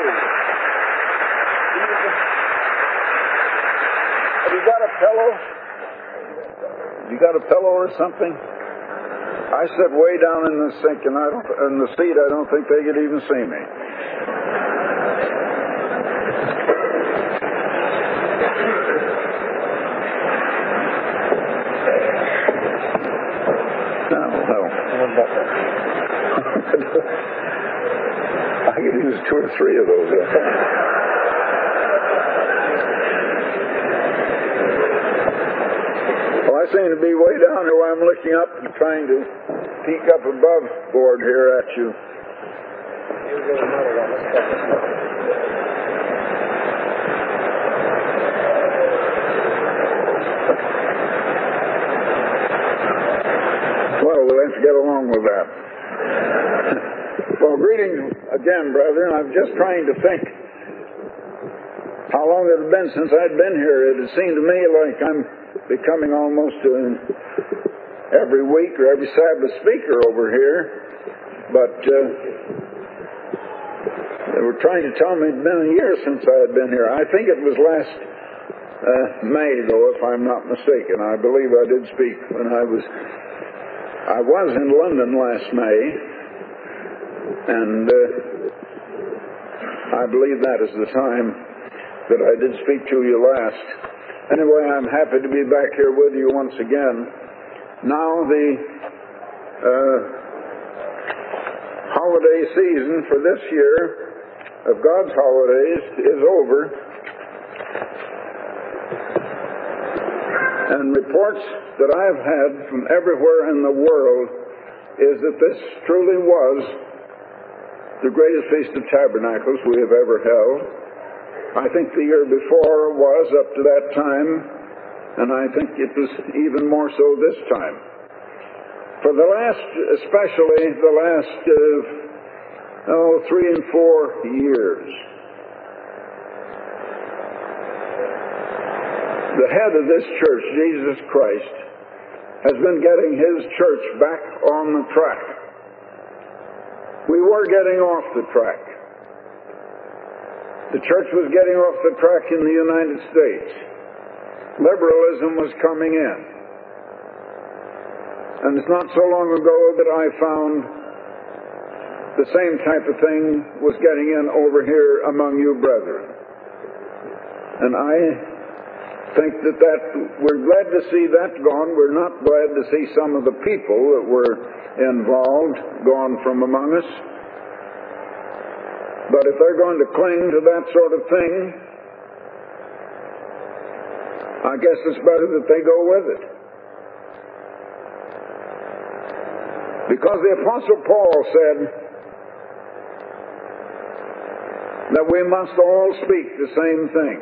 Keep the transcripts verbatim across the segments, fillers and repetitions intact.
Have you got a pillow? You got a pillow or something? I sit way down in the sink and I don't, in the seat. I don't think they could even see me. No, no. I could use two or three of those. Well, I seem to be way down here while I'm looking up and trying to peek up above board here at you. Well, we'll have to get along with that. Well, greetings again, brethren. I'm just trying to think how long it had been since I'd been here. It had seemed to me like I'm becoming almost uh, every week or every Sabbath speaker over here. But uh, they were trying to tell me it had been a year since I had been here. I think it was last uh, May, though, if I'm not mistaken. I believe I did speak when I was... I was in London last May, and uh, I believe that is the time that I did speak to you last. Anyway, I'm happy to be back here with you once again. Now the uh, holiday season for this year of God's holidays is over. And reports that I've had from everywhere in the world is that this truly was the greatest Feast of Tabernacles we have ever held. I think the year before was up to that time, and I think it was even more so this time. For the last, especially the last, uh, oh, three and four years, the head of this church, Jesus Christ, has been getting his church back on the track. We were getting off the track. The church was getting off the track in the United States. Liberalism was coming in. And it's not so long ago that I found the same type of thing was getting in over here among you brethren. And I think that that we're glad to see that gone. We're not glad to see some of the people that were involved gone from among us. But if they're going to cling to that sort of thing, I guess it's better that they go with it. Because the Apostle Paul said that we must all speak the same thing.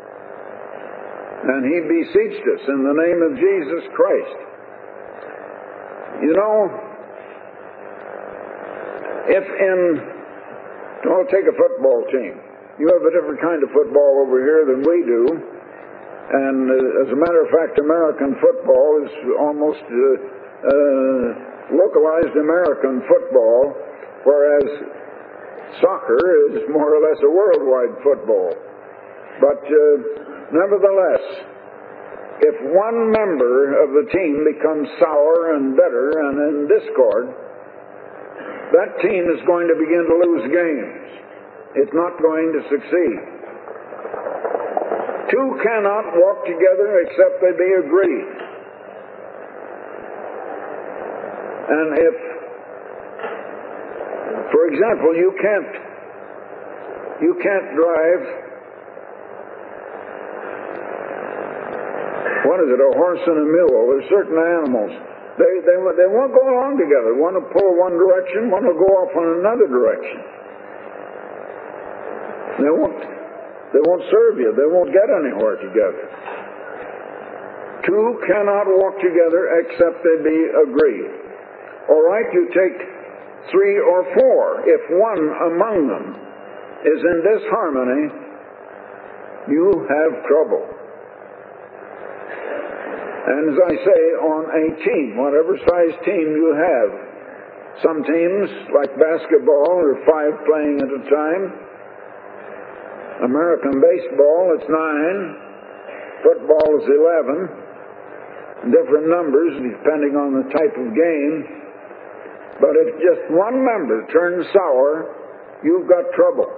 And he beseeched us in the name of Jesus Christ. You know, if in, oh, take a football team. You have a different kind of football over here than we do. And uh, as a matter of fact, American football is almost uh, uh, localized American football, whereas soccer is more or less a worldwide football. But uh, nevertheless, if one member of the team becomes sour and bitter and in discord, that team is going to begin to lose games. It's not going to succeed. Two cannot walk together except they be agreed. And if, for example, you can't you can't drive, what is it, a horse and a mule. There's certain animals. They, they, they won't go along together. One will pull one direction, one will go off in another direction. They won't, they won't serve you. They won't get anywhere together. Two cannot walk together except they be agreed. All right, you take three or four. If one among them is in disharmony, you have trouble. And as I say, on a team, whatever size team you have, some teams, like basketball, are five playing at a time. American baseball, it's nine. Football is eleven. Different numbers depending on the type of game. But if just one member turns sour, you've got trouble.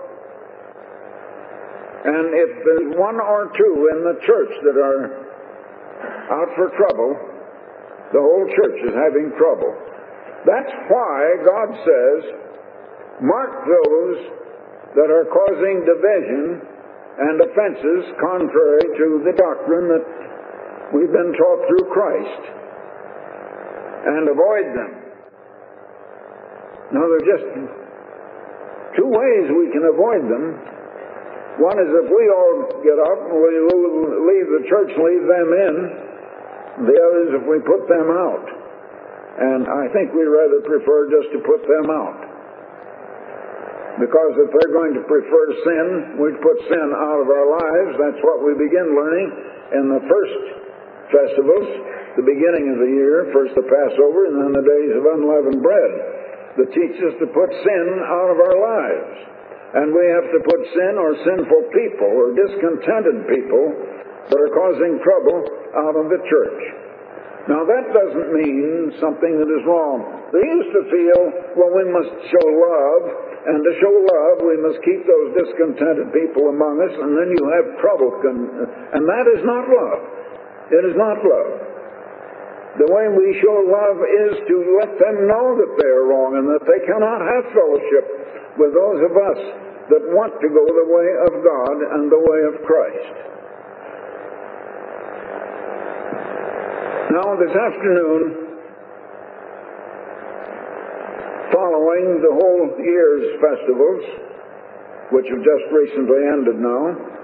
And if there's one or two in the church that are out for trouble, the whole church is having trouble. That's why God says, mark those that are causing division and offenses contrary to the doctrine that we've been taught through Christ, and avoid them. Now, there are just two ways we can avoid them. One is if we all get up and we leave the church, leave them in. The other is if we put them out. And I think we rather prefer just to put them out. Because if they're going to prefer sin, we'd put sin out of our lives. That's what we begin learning in the first festivals, the beginning of the year, first the Passover and then the days of unleavened bread, that teach us to put sin out of our lives. And we have to put sin or sinful people or discontented people that are causing trouble out of the church. Now that doesn't mean something that is wrong. They used to feel, well, we must show love, and to show love we must keep those discontented people among us, and then you have trouble. And that is not love. It is not love. The way we show love is to let them know that they are wrong and that they cannot have fellowship with those of us that want to go the way of God and the way of Christ. Now, this afternoon, following the whole year's festivals, which have just recently ended now,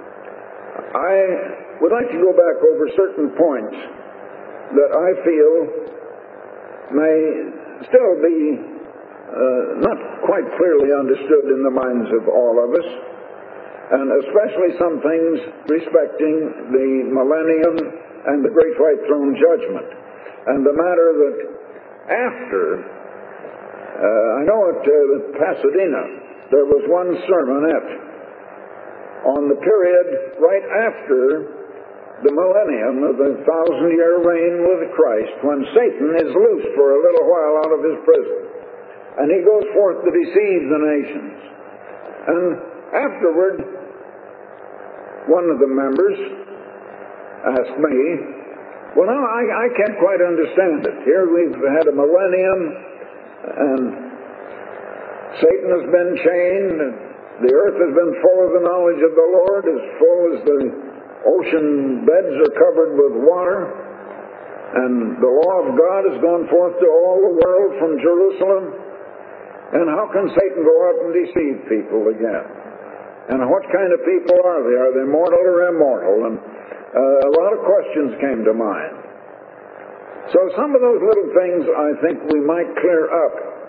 I would like to go back over certain points that I feel may still be uh, not quite clearly understood in the minds of all of us, and especially some things respecting the millennium and the great white throne judgment, and the matter that after, uh, I know at uh, Pasadena, there was one sermonette on the period right after the millennium of the thousand-year reign with Christ, when Satan is loosed for a little while out of his prison, and he goes forth to deceive the nations. And afterward, one of the members asked me, well, now, I, I can't quite understand it. Here we've had a millennium, and Satan has been chained, and the earth has been full of the knowledge of the Lord, as full as the ocean beds are covered with water, and the law of God has gone forth to all the world from Jerusalem. And how can Satan go out and deceive people again? And what kind of people are they? Are they mortal or immortal? And uh, a lot of questions came to mind. So some of those little things I think we might clear up.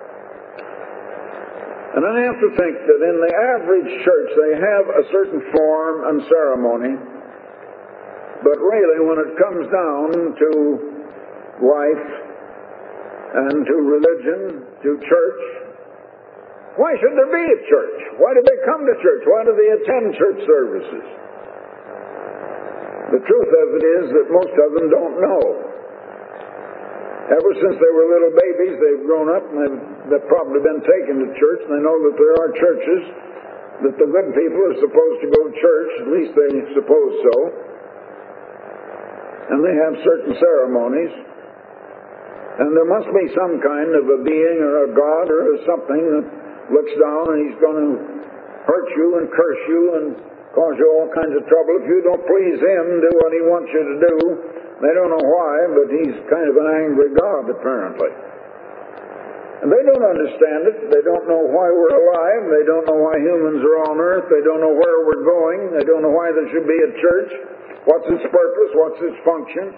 And I have to think that in the average church they have a certain form and ceremony, but really when it comes down to life and to religion, to church, why should there be a church? Why do they come to church? Why do they attend church services? The truth of it is that most of them don't know. Ever since they were little babies, they've grown up and they've, they've probably been taken to church, and they know that there are churches, that the good people are supposed to go to church, at least they suppose so. And they have certain ceremonies. And there must be some kind of a being or a God or something that looks down and he's going to hurt you and curse you and cause you all kinds of trouble. If you don't please him, do what he wants you to do. They don't know why, but he's kind of an angry God, apparently. And they don't understand it. They don't know why we're alive. They don't know why humans are on earth. They don't know where we're going. They don't know why there should be a church. What's its purpose? What's its function?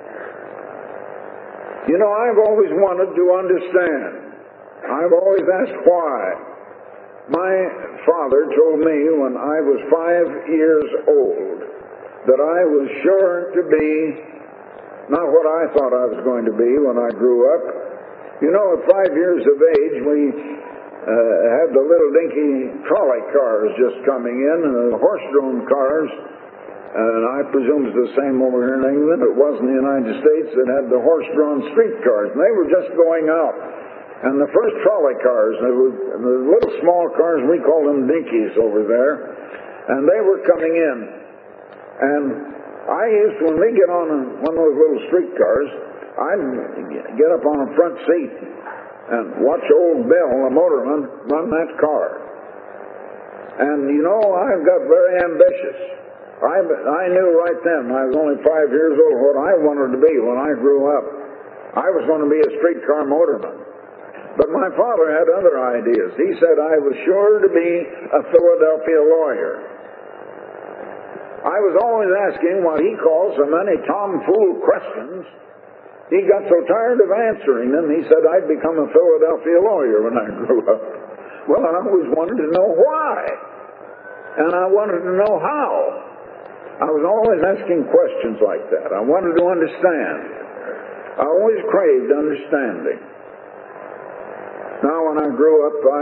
You know, I've always wanted to understand. I've always asked why. My father told me when I was five years old that I was sure to be not what I thought I was going to be when I grew up. You know, at five years of age, we had the little dinky trolley cars just coming in, and the horse-drawn cars, and I presume it's the same over here in England. It was in the United States that had the horse-drawn streetcars, and they were just going out. And the first trolley cars, they were, the little small cars, we call them dinkies over there, and they were coming in. And I used to, when we get on one of those little streetcars, I'd get up on the front seat and watch old Bill, the motorman, run that car. And you know, I've got very ambitious. I, I knew right then, I was only five years old, what I wanted to be when I grew up. I was going to be a streetcar motorman. But my father had other ideas. He said I was sure to be a Philadelphia lawyer. I was always asking what he called so many tomfool questions. He got so tired of answering them, he said I'd become a Philadelphia lawyer when I grew up. Well, I always wanted to know why. And I wanted to know how. I was always asking questions like that. I wanted to understand. I always craved understanding. Now, when I grew up, I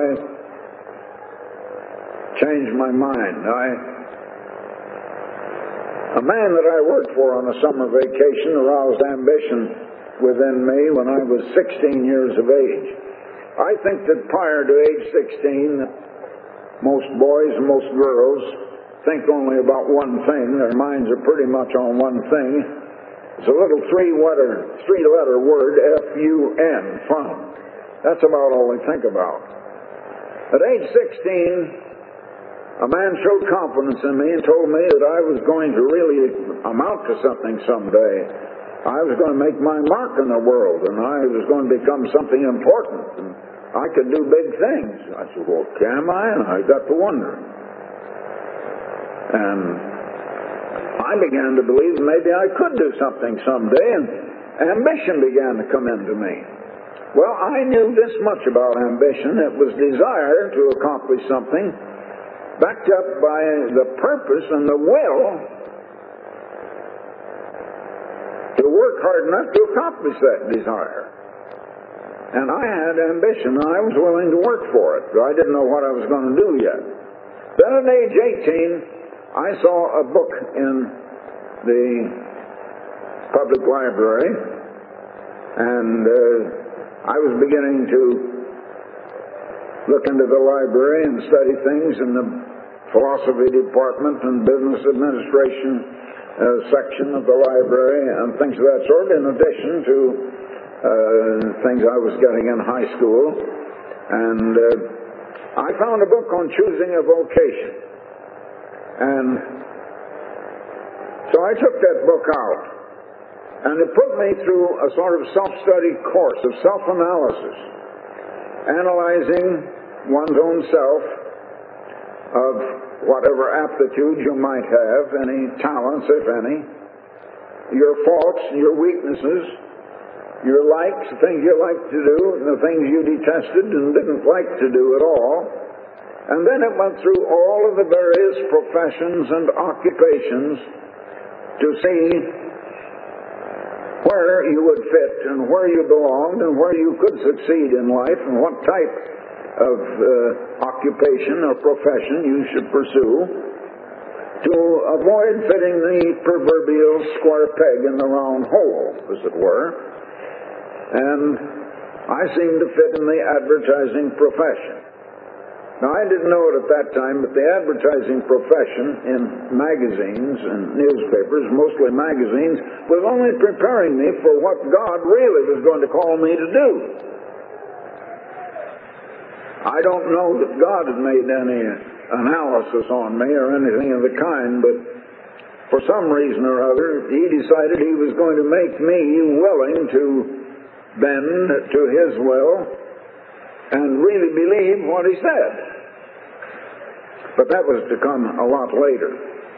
changed my mind. I, a man that I worked for on a summer vacation aroused ambition within me when I was sixteen years of age. I think that prior to age sixteen, most boys and most girls think only about one thing. Their minds are pretty much on one thing. It's a little three-letter, three-letter word, F U N, fun. That's about all they think about. At age sixteen, a man showed confidence in me and told me that I was going to really amount to something someday. I was going to make my mark in the world, and I was going to become something important, and I could do big things. I said, well, can I? And I got to wondering. And I began to believe maybe I could do something someday, and ambition began to come into me. Well, I knew this much about ambition. It was desire to accomplish something backed up by the purpose and the will to work hard enough to accomplish that desire. And I had ambition, and I was willing to work for it, but I didn't know what I was going to do yet. Then at age eighteen, I saw a book in the public library, and uh, I was beginning to look into the library and study things in the philosophy department and business administration uh, section of the library and things of that sort, in addition to uh, things I was getting in high school. And uh, I found a book on choosing a vocation. And so I took that book out. And it put me through a sort of self-study course of self-analysis, analyzing one's own self of whatever aptitudes you might have, any talents, if any, your faults, your weaknesses, your likes, the things you like to do, and the things you detested and didn't like to do at all. And then it went through all of the various professions and occupations to see where you would fit and where you belonged and where you could succeed in life and what type of uh, occupation or profession you should pursue to avoid fitting the proverbial square peg in the round hole, as it were. And I seemed to fit in the advertising profession. Now, I didn't know it at that time, but the advertising profession in magazines and newspapers, mostly magazines, was only preparing me for what God really was going to call me to do. I don't know that God had made any analysis on me or anything of the kind, but for some reason or other, He decided He was going to make me willing to bend to His will and really believe what He said. But that was to come a lot later.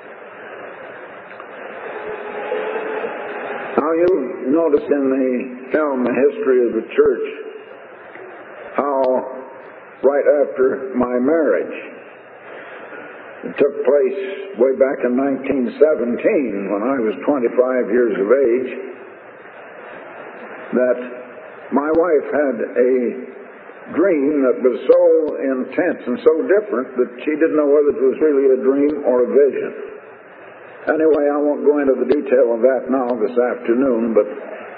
Now, you noticed in the film, The History of the Church, how right after my marriage, it took place way back in nineteen seventeen, when I was twenty-five years of age, that my wife had a dream that was so intense and so different that she didn't know whether it was really a dream or a vision. Anyway, I won't go into the detail of that now this afternoon, but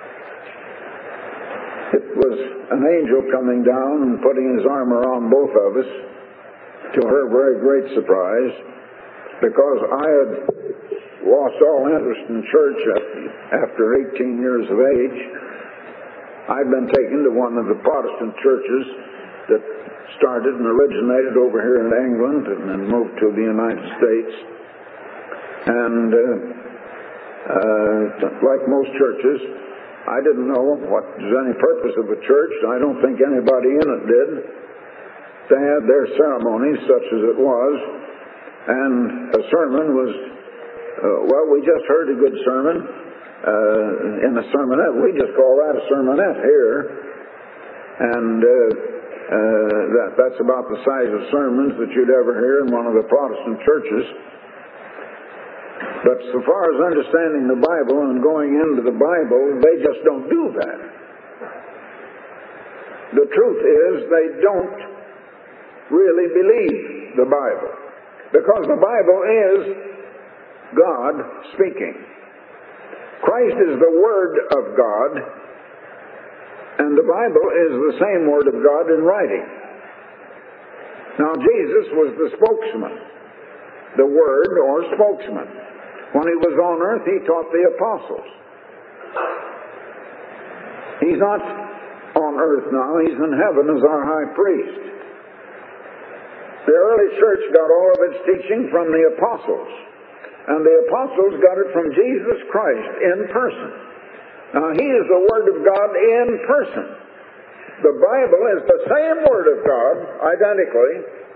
it was an angel coming down and putting his arm around both of us, to her very great surprise, because I had lost all interest in church after eighteen years of age. I'd been taken to one of the Protestant churches that started and originated over here in England and then moved to the United States. And uh, uh, like most churches, I didn't know what was any purpose of a church. I don't think anybody in it did. They had their ceremonies, such as it was, and a sermon was, uh, well, we just heard a good sermon. Uh, in a sermonette. We just call that a sermonette here. And uh, uh, that, that's about the size of sermons that you'd ever hear in one of the Protestant churches. But so far as understanding the Bible and going into the Bible, they just don't do that. The truth is, they don't really believe the Bible. Because the Bible is God speaking. Christ is the Word of God, and the Bible is the same Word of God in writing. Now, Jesus was the spokesman, the Word or spokesman. When he was on earth, he taught the apostles. He's not on earth now, he's in heaven as our high priest. The early church got all of its teaching from the apostles. And the apostles got it from Jesus Christ in person. Now, he is the Word of God in person. The Bible is the same Word of God, identically.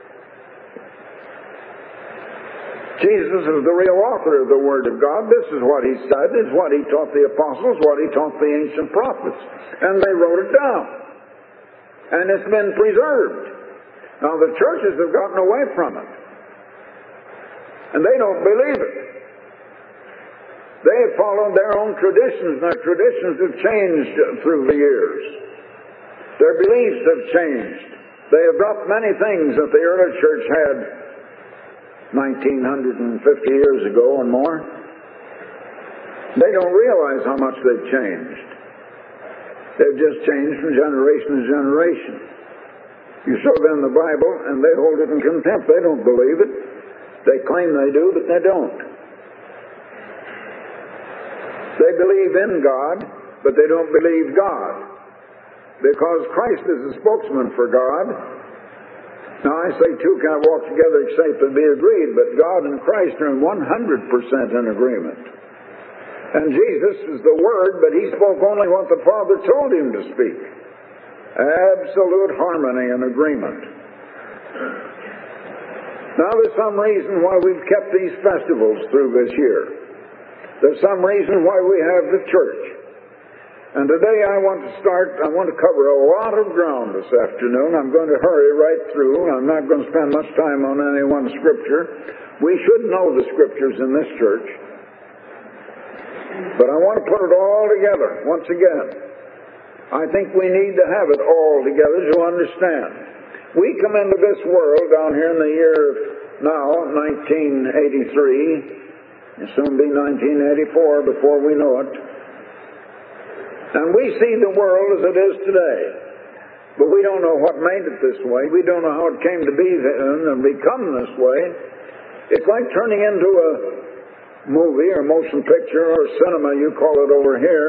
Jesus is the real author of the Word of God. This is what he said, is what he taught the apostles, what he taught the ancient prophets. And they wrote it down. And it's been preserved. Now, the churches have gotten away from it. And they don't believe it. They have followed their own traditions, and their traditions have changed through the years. Their beliefs have changed. They have dropped many things that the early church had nineteen fifty years ago and more. They don't realize how much they've changed. They've just changed from generation to generation. You show them the Bible, and they hold it in contempt. They don't believe it. They claim they do, but they don't. They believe in God, but they don't believe God. Because Christ is the spokesman for God. Now I say two can't walk together except to be agreed, but God and Christ are in one hundred percent in agreement. And Jesus is the Word, but he spoke only what the Father told him to speak. Absolute harmony and agreement. Now there's some reason why we've kept these festivals through this year. There's some reason why we have the church. And today I want to start, I want to cover a lot of ground this afternoon. I'm going to hurry right through. I'm not going to spend much time on any one scripture. We should know the scriptures in this church. But I want to put it all together once again. I think we need to have it all together to understand. We come into this world down here in the year now, nineteen eighty-three, and soon be nineteen eighty-four before we know it. And we see the world as it is today. But we don't know what made it this way. We don't know how it came to be and become this way. It's like turning into a movie or motion picture or cinema, you call it over here.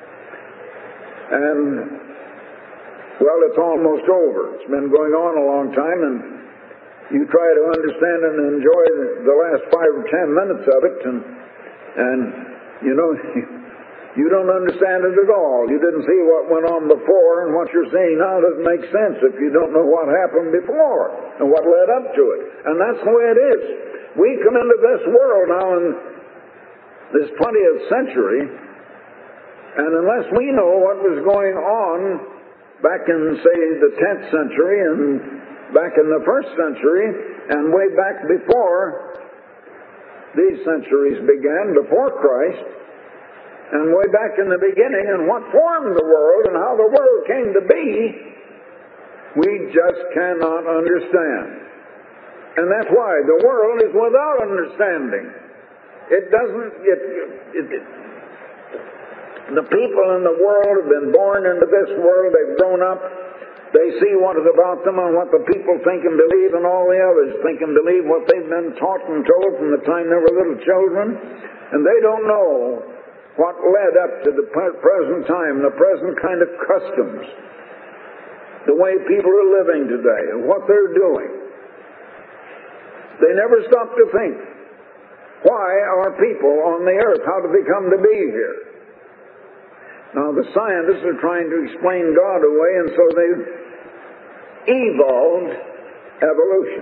And well, it's almost over. It's been going on a long time, and you try to understand and enjoy the last five or ten minutes of it, and, and you know, you don't understand it at all. You didn't see what went on before, and what you're seeing now doesn't make sense if you don't know what happened before and what led up to it. And that's the way it is. We come into this world now in this twentieth century, and unless we know what was going on back in, say, the tenth century and back in the first century and way back before these centuries began, before Christ, and way back in the beginning, and what formed the world and how the world came to be, We just cannot understand. And that's why the world is without understanding. It doesn't, it, it, it, the people in the world have been born into this world, they've grown up, they see what is about them and what the people think and believe, and all the others think and believe what they've been taught and told from the time they were little children, and they don't know what led up to the present time, the present kind of customs, the way people are living today, and what they're doing. They never stop to think, why are people on the earth? How did they come to be here? Now, the scientists are trying to explain God away, and so they've evolved evolution.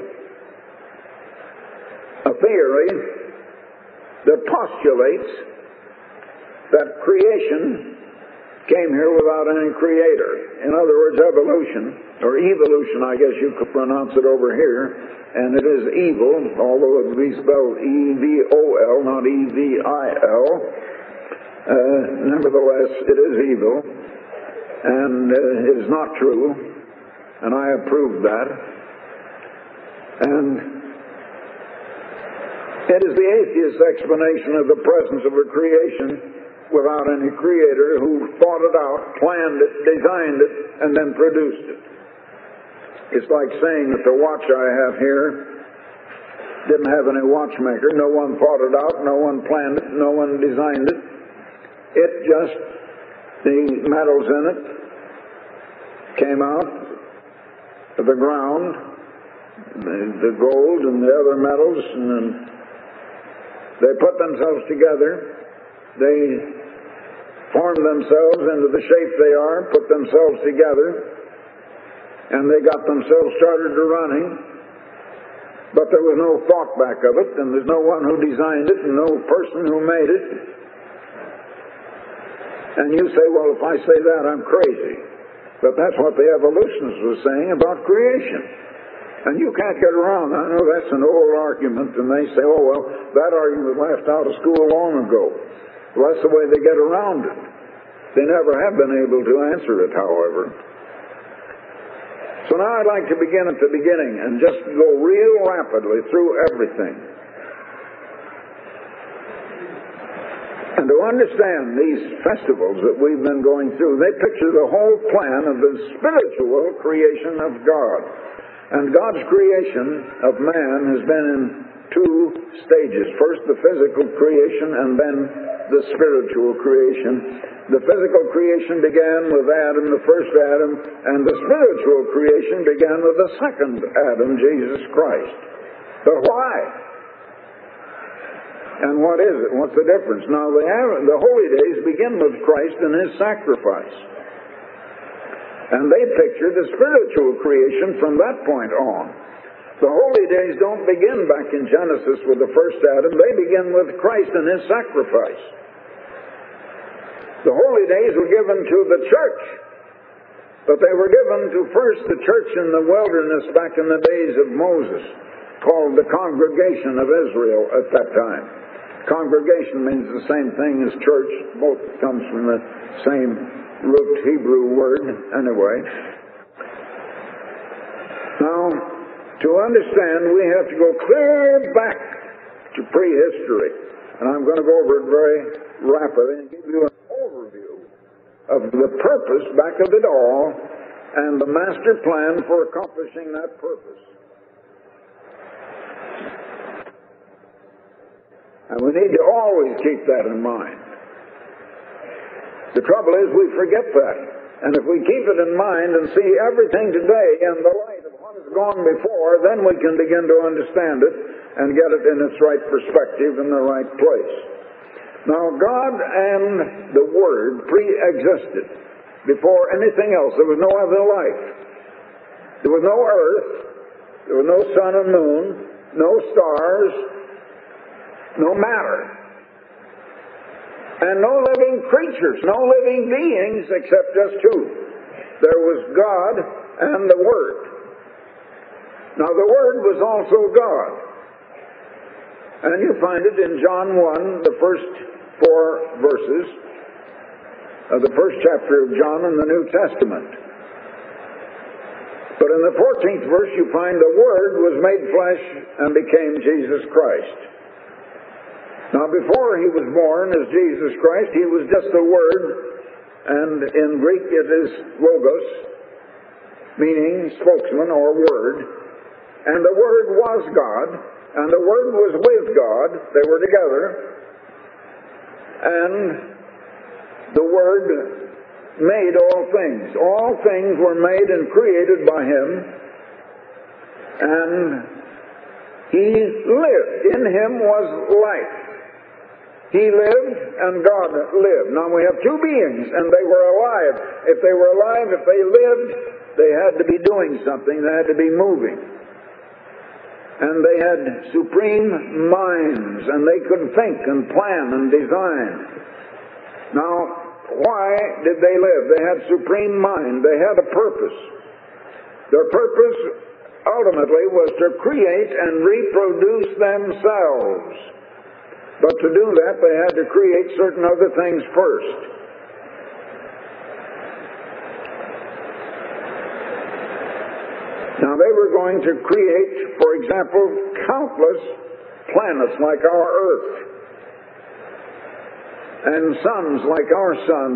A theory that postulates that creation came here without any creator. In other words, evolution, or evolution, I guess you could pronounce it over here, and it is evil, although it would be spelled E V O L, not E V I L. Uh, nevertheless, it is evil, and uh, it is not true, and I approve that. And it is the atheist explanation of the presence of a creation without any creator who thought it out, planned it, designed it, and then produced it. It's like saying that the watch I have here didn't have any watchmaker. No one thought it out, no one planned it, no one designed it. It just, the metals in it came out of the ground, the, the gold and the other metals, and then they put themselves together. They formed themselves into the shape they are, put themselves together, and they got themselves started to running. But there was no thought back of it, and there's no one who designed it, and no person who made it. And you say, well, if I say that, I'm crazy. But that's what the evolutionists were saying about creation. And you can't get around. I know that's an old argument, and they say, oh, well, that argument left out of school long ago. Well, that's the way they get around it. They never have been able to answer it, however. So now I'd like to begin at the beginning and just go real rapidly through everything. And to understand these festivals that we've been going through, they picture the whole plan of the spiritual creation of God. And God's creation of man has been in two stages. First, the physical creation, and then the spiritual creation. The physical creation began with Adam, the first Adam, and the spiritual creation began with the second Adam, Jesus Christ. But why? And what is it? What's the difference? Now, the, the holy days begin with Christ and His sacrifice. And they picture the spiritual creation from that point on. The holy days don't begin back in Genesis with the first Adam. They begin with Christ and His sacrifice. The holy days were given to the church, but they were given to first the church in the wilderness back in the days of Moses, called the congregation of Israel at that time. Congregation means the same thing as church. Both comes from the same root Hebrew word anyway. Now, to understand, we have to go clear back to prehistory. And I'm going to go over it very rapidly and give you an overview of the purpose back of it all and the master plan for accomplishing that purpose. And we need to always keep that in mind. The trouble is we forget that. And if we keep it in mind and see everything today in the light of what has gone before, then we can begin to understand it and get it in its right perspective in the right place. Now, God and the Word pre-existed before anything else. There was no other life. There was no earth. There was no sun and moon, no stars, no matter, and no living creatures, no living beings except just two. There was God and the Word. Now the Word was also God. And you find it in John one, the first four verses of the first chapter of John in the New Testament. But in the fourteenth verse you find the Word was made flesh and became Jesus Christ. Now before he was born as Jesus Christ, he was just the Word, and in Greek it is logos, meaning spokesman or word. And the Word was God, and the Word was with God. They were together. And the Word made all things. All things were made and created by him. And he lived. In him was life. He lived and God lived. Now we have two beings, and they were alive. If they were alive, if they lived, they had to be doing something. They had to be moving. And they had supreme minds, and they could think and plan and design. Now, why did they live? They had supreme mind. They had a purpose. Their purpose ultimately was to create and reproduce themselves. But to do that, they had to create certain other things first. Now they were going to create, for example, countless planets like our Earth, and suns like our sun,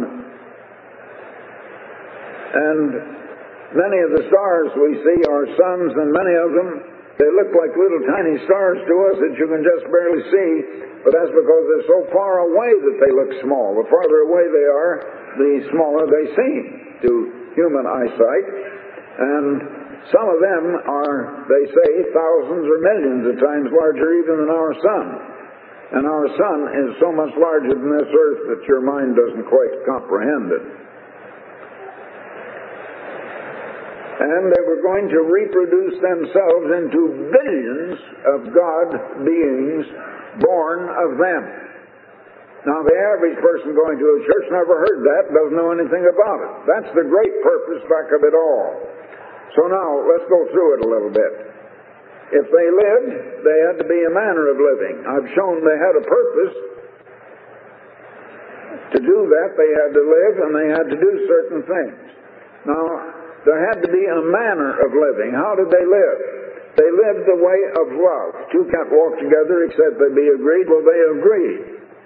and many of the stars we see are suns, and many of them, they look like little tiny stars to us that you can just barely see, but that's because they're so far away that they look small. The farther away they are, the smaller they seem to human eyesight. And some of them are, they say, thousands or millions of times larger even than our sun. And our sun is so much larger than this earth that your mind doesn't quite comprehend it. And they were going to reproduce themselves into billions of God beings born of them. Now the average person going to a church never heard that, doesn't know anything about it. That's the great purpose back of it all. So now, let's go through it a little bit. If they lived, they had to be a manner of living. I've shown they had a purpose. To do that, they had to live and they had to do certain things. Now, there had to be a manner of living. How did they live? They lived the way of love. Two can't walk together except they be agreed. Well, they agreed.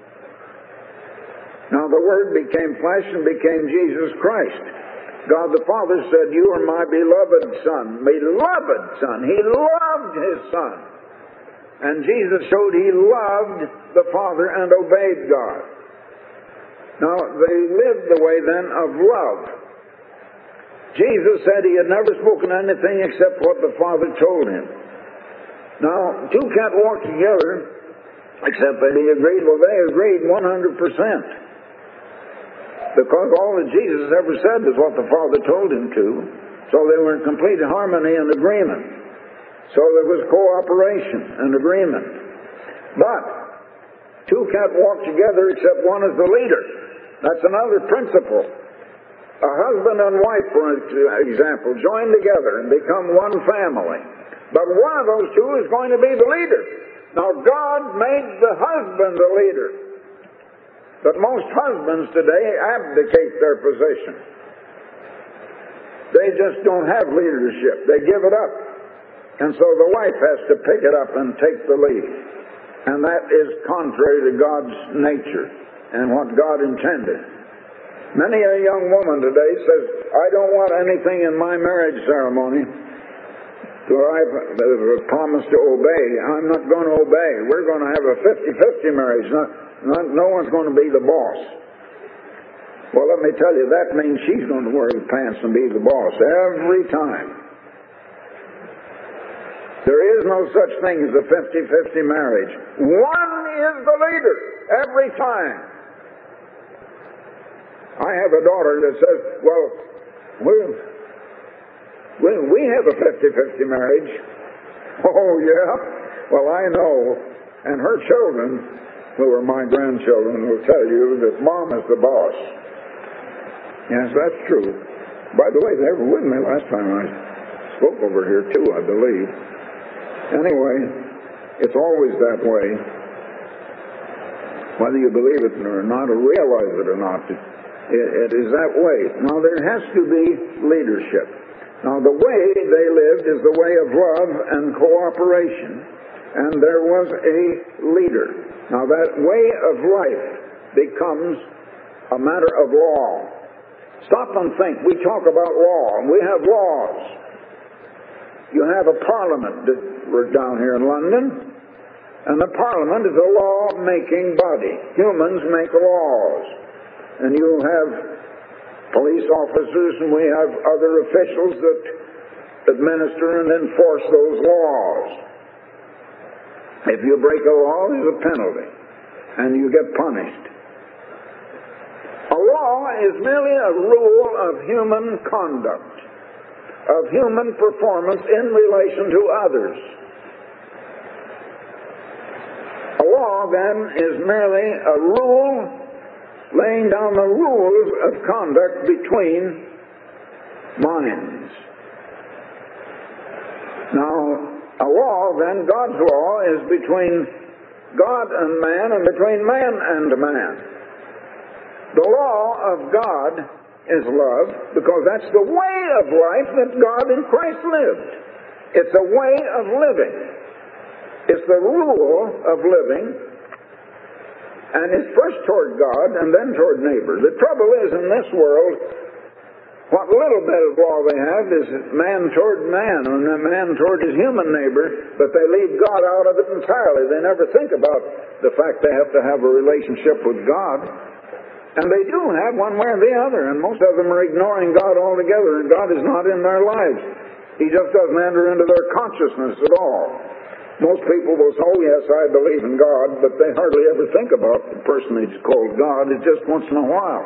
Now, the Word became flesh and became Jesus Christ. God the Father said, "You are my beloved Son." Beloved Son. He loved His Son. And Jesus showed He loved the Father and obeyed God. Now, they lived the way then of love. Jesus said He had never spoken anything except what the Father told Him. Now, two can't walk together except that they agreed. Well, they agreed one hundred percent. Because all that Jesus ever said is what the Father told Him to. So they were in complete harmony and agreement. So there was cooperation and agreement. But two can't walk together except one is the leader. That's another principle. A husband and wife, for example, join together and become one family. But one of those two is going to be the leader. Now God made the husband the leader. But most husbands today abdicate their position. They just don't have leadership. They give it up. And so the wife has to pick it up and take the lead. And that is contrary to God's nature and what God intended. Many a young woman today says, "I don't want anything in my marriage ceremony that I've promised to obey. I'm not going to obey. We're going to have a fifty-fifty marriage. Not, not, no one's going to be the boss." Well, let me tell you, that means she's going to wear the pants and be the boss every time. There is no such thing as a fifty-fifty marriage. One is the leader every time. I have a daughter that says, well, we're, we we have a fifty-fifty marriage. Oh, yeah? Well, I know. And her children, who are my grandchildren, will tell you that Mom is the boss. Yes, that's true. By the way, they were with me last time I spoke over here, too, I believe. Anyway, it's always that way. Whether you believe it or not, or realize it or not, it, it is that way. Now, there has to be leadership. Now, the way they lived is the way of love and cooperation, and there was a leader. Now, that way of life becomes a matter of law. Stop and think. We talk about law, and we have laws. You have a parliament that we're down here in London, and the parliament is a law-making body. Humans make laws. And you have police officers, and we have other officials that administer and enforce those laws. If you break a law, there's a penalty, and you get punished. A law is merely a rule of human conduct, of human performance in relation to others. A law, then, is merely a rule laying down the rules of conduct between minds. Now, a law, then, God's law, is between God and man and between man and man. The law of God is love, because that's the way of life that God in Christ lived. It's a way of living. It's the rule of living, and it's first toward God and then toward neighbor. The trouble is, in this world, what little bit of law they have is man toward man, and man toward his human neighbor, but they leave God out of it entirely. They never think about the fact they have to have a relationship with God. And they do have one way or the other, and most of them are ignoring God altogether, and God is not in their lives. He just doesn't enter into their consciousness at all. Most people will say, oh yes, I believe in God, but they hardly ever think about the person that's called God. It's just once in a while.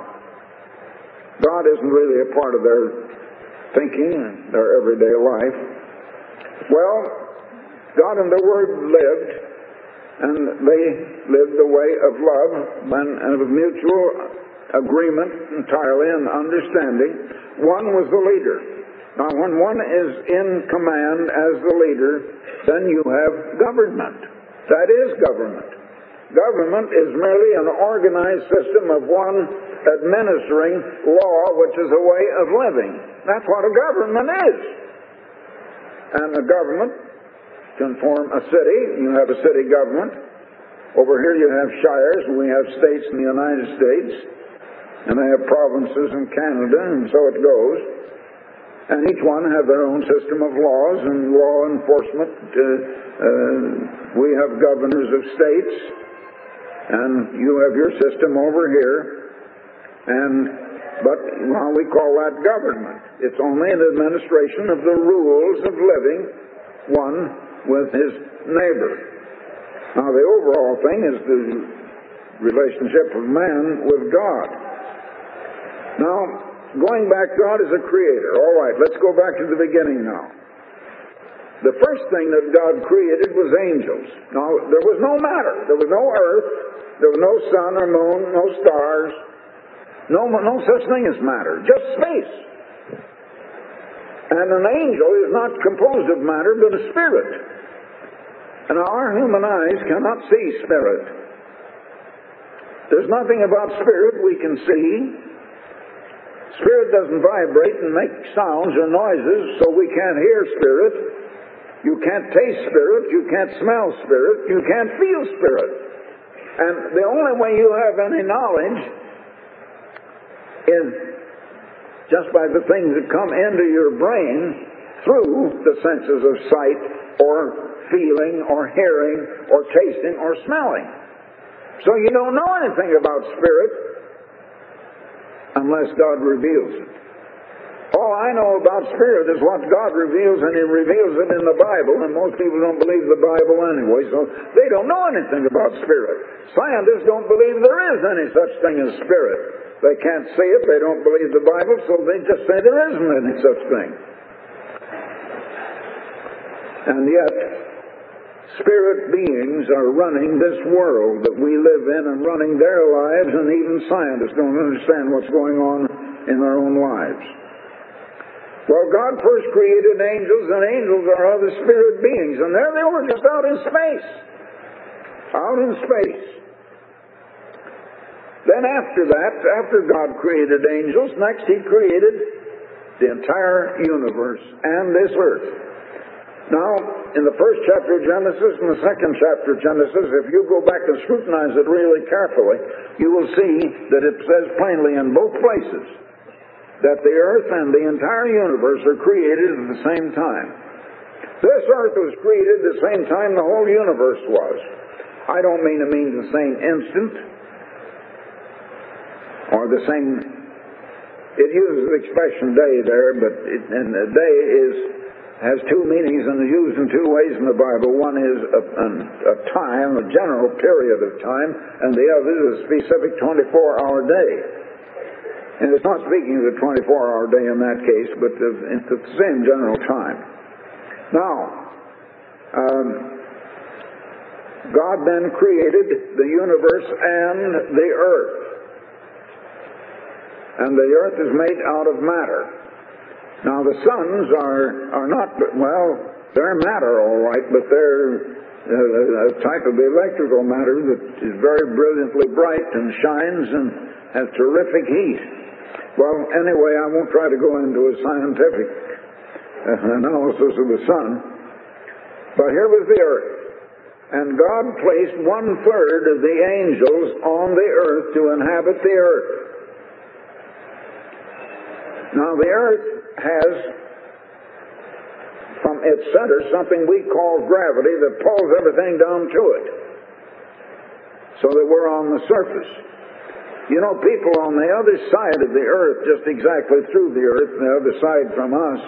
God isn't really a part of their thinking and their everyday life. Well, God and the Word lived, and they lived the way of love and of mutual agreement entirely and understanding. One was the leader. Now, when one is in command as the leader, then you have government. That is government. Government is merely an organized system of one administering law, which is a way of living. That's what a government is. And a government can form a city. You have a city government. Over here you have shires, and we have states in the United States, and they have provinces in Canada, and so it goes. And each one have their own system of laws and law enforcement. Uh, uh, we have governors of states, and you have your system over here. And but well, we call that government. It's only an administration of the rules of living, one with his neighbor. Now, the overall thing is the relationship of man with God. Now, going back, God is a creator. All right, let's go back to the beginning now. The first thing that God created was angels. Now, there was no matter. There was no earth. There was no sun or moon, no stars. No, no such thing as matter. Just space. And an angel is not composed of matter, but a spirit. And our human eyes cannot see spirit. There's nothing about spirit we can see. Spirit doesn't vibrate and make sounds or noises, so we can't hear spirit. You can't taste spirit. You can't smell spirit. You can't feel spirit. And the only way you have any knowledge is just by the things that come into your brain through the senses of sight or feeling or hearing or tasting or smelling. So you don't know anything about spirit unless God reveals it. All I know about spirit is what God reveals, and He reveals it in the Bible, and most people don't believe the Bible anyway, so they don't know anything about spirit. Scientists don't believe there is any such thing as spirit. They can't see it, they don't believe the Bible, so they just say there isn't any such thing. And yet, spirit beings are running this world that we live in and running their lives, and even scientists don't understand what's going on in their own lives. Well, God first created angels, and angels are other spirit beings, and there they were just out in space. Out in space. Then after that, after God created angels, next He created the entire universe and this earth. Now, in the first chapter of Genesis and the second chapter of Genesis, if you go back and scrutinize it really carefully, you will see that it says plainly in both places that the earth and the entire universe are created at the same time. This earth was created at the same time the whole universe was. I don't mean it means the same instant or the same. It uses the expression day there, but it, and a day is has two meanings and is used in two ways in the Bible. One is a, a, a time, a general period of time, and the other is a specific twenty-four hour day. And it's not speaking of the twenty-four hour day in that case, but of, it's the same general time. Now, um, God then created the universe and the earth. And the earth is made out of matter. Now, the suns are, are not, well, they're matter, all right, but they're a, a type of electrical matter that is very brilliantly bright and shines and has terrific heat. Well, anyway, I won't try to go into a scientific analysis of the sun. But here was the earth. And God placed one-third of the angels on the earth to inhabit the earth. Now, the earth has, from its center, something we call gravity that pulls everything down to it, so that we're on the surface. You know, people on the other side of the earth, just exactly through the earth, the other side from us,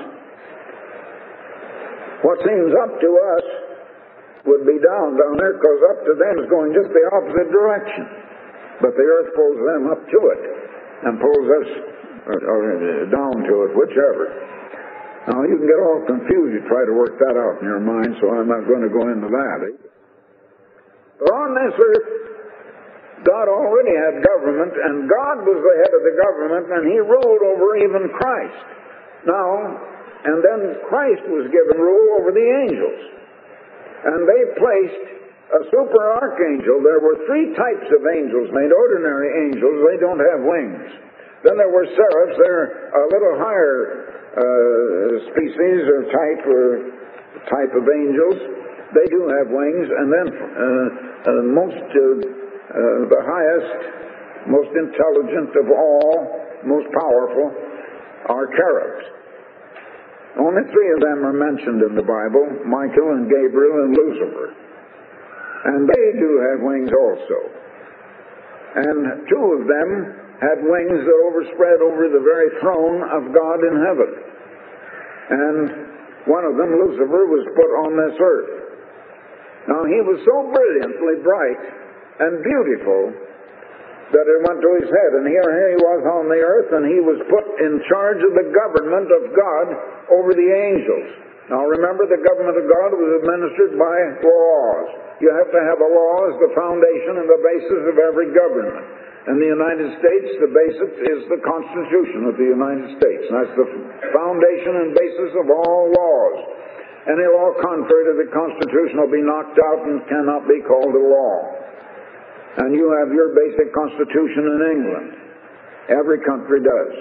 what seems up to us would be down down there, because up to them is going just the opposite direction. But the earth pulls them up to it and pulls us or, or down to it, whichever. Now, you can get all confused. You try to work that out in your mind, so I'm not going to go into that. But on this earth, God already had government, and God was the head of the government, and He ruled over even Christ. Now, and then Christ was given rule over the angels. And they placed a super archangel. There were three types of angels made. Ordinary angels, they don't have wings. Then there were seraphs. They're a little higher uh, species or type or type of angels. They do have wings. And then uh, uh, most, uh, uh, the highest, most intelligent of all, most powerful, are cherubs. Only three of them are mentioned in the Bible, Michael and Gabriel and Lucifer. And they do have wings also. And two of them had wings that overspread over the very throne of God in heaven. And one of them, Lucifer, was put on this earth. Now, he was so brilliantly bright and beautiful that it went to his head. And here, here he was on the earth, and he was put in charge of the government of God over the angels. Now remember, the government of God was administered by laws. You have to have a law as the foundation and the basis of every government. In the United States, the basis is the Constitution of the United States. And that's the foundation and basis of all laws. Any law contrary to the Constitution will be knocked out and cannot be called a law. And you have your basic constitution in England. Every country does.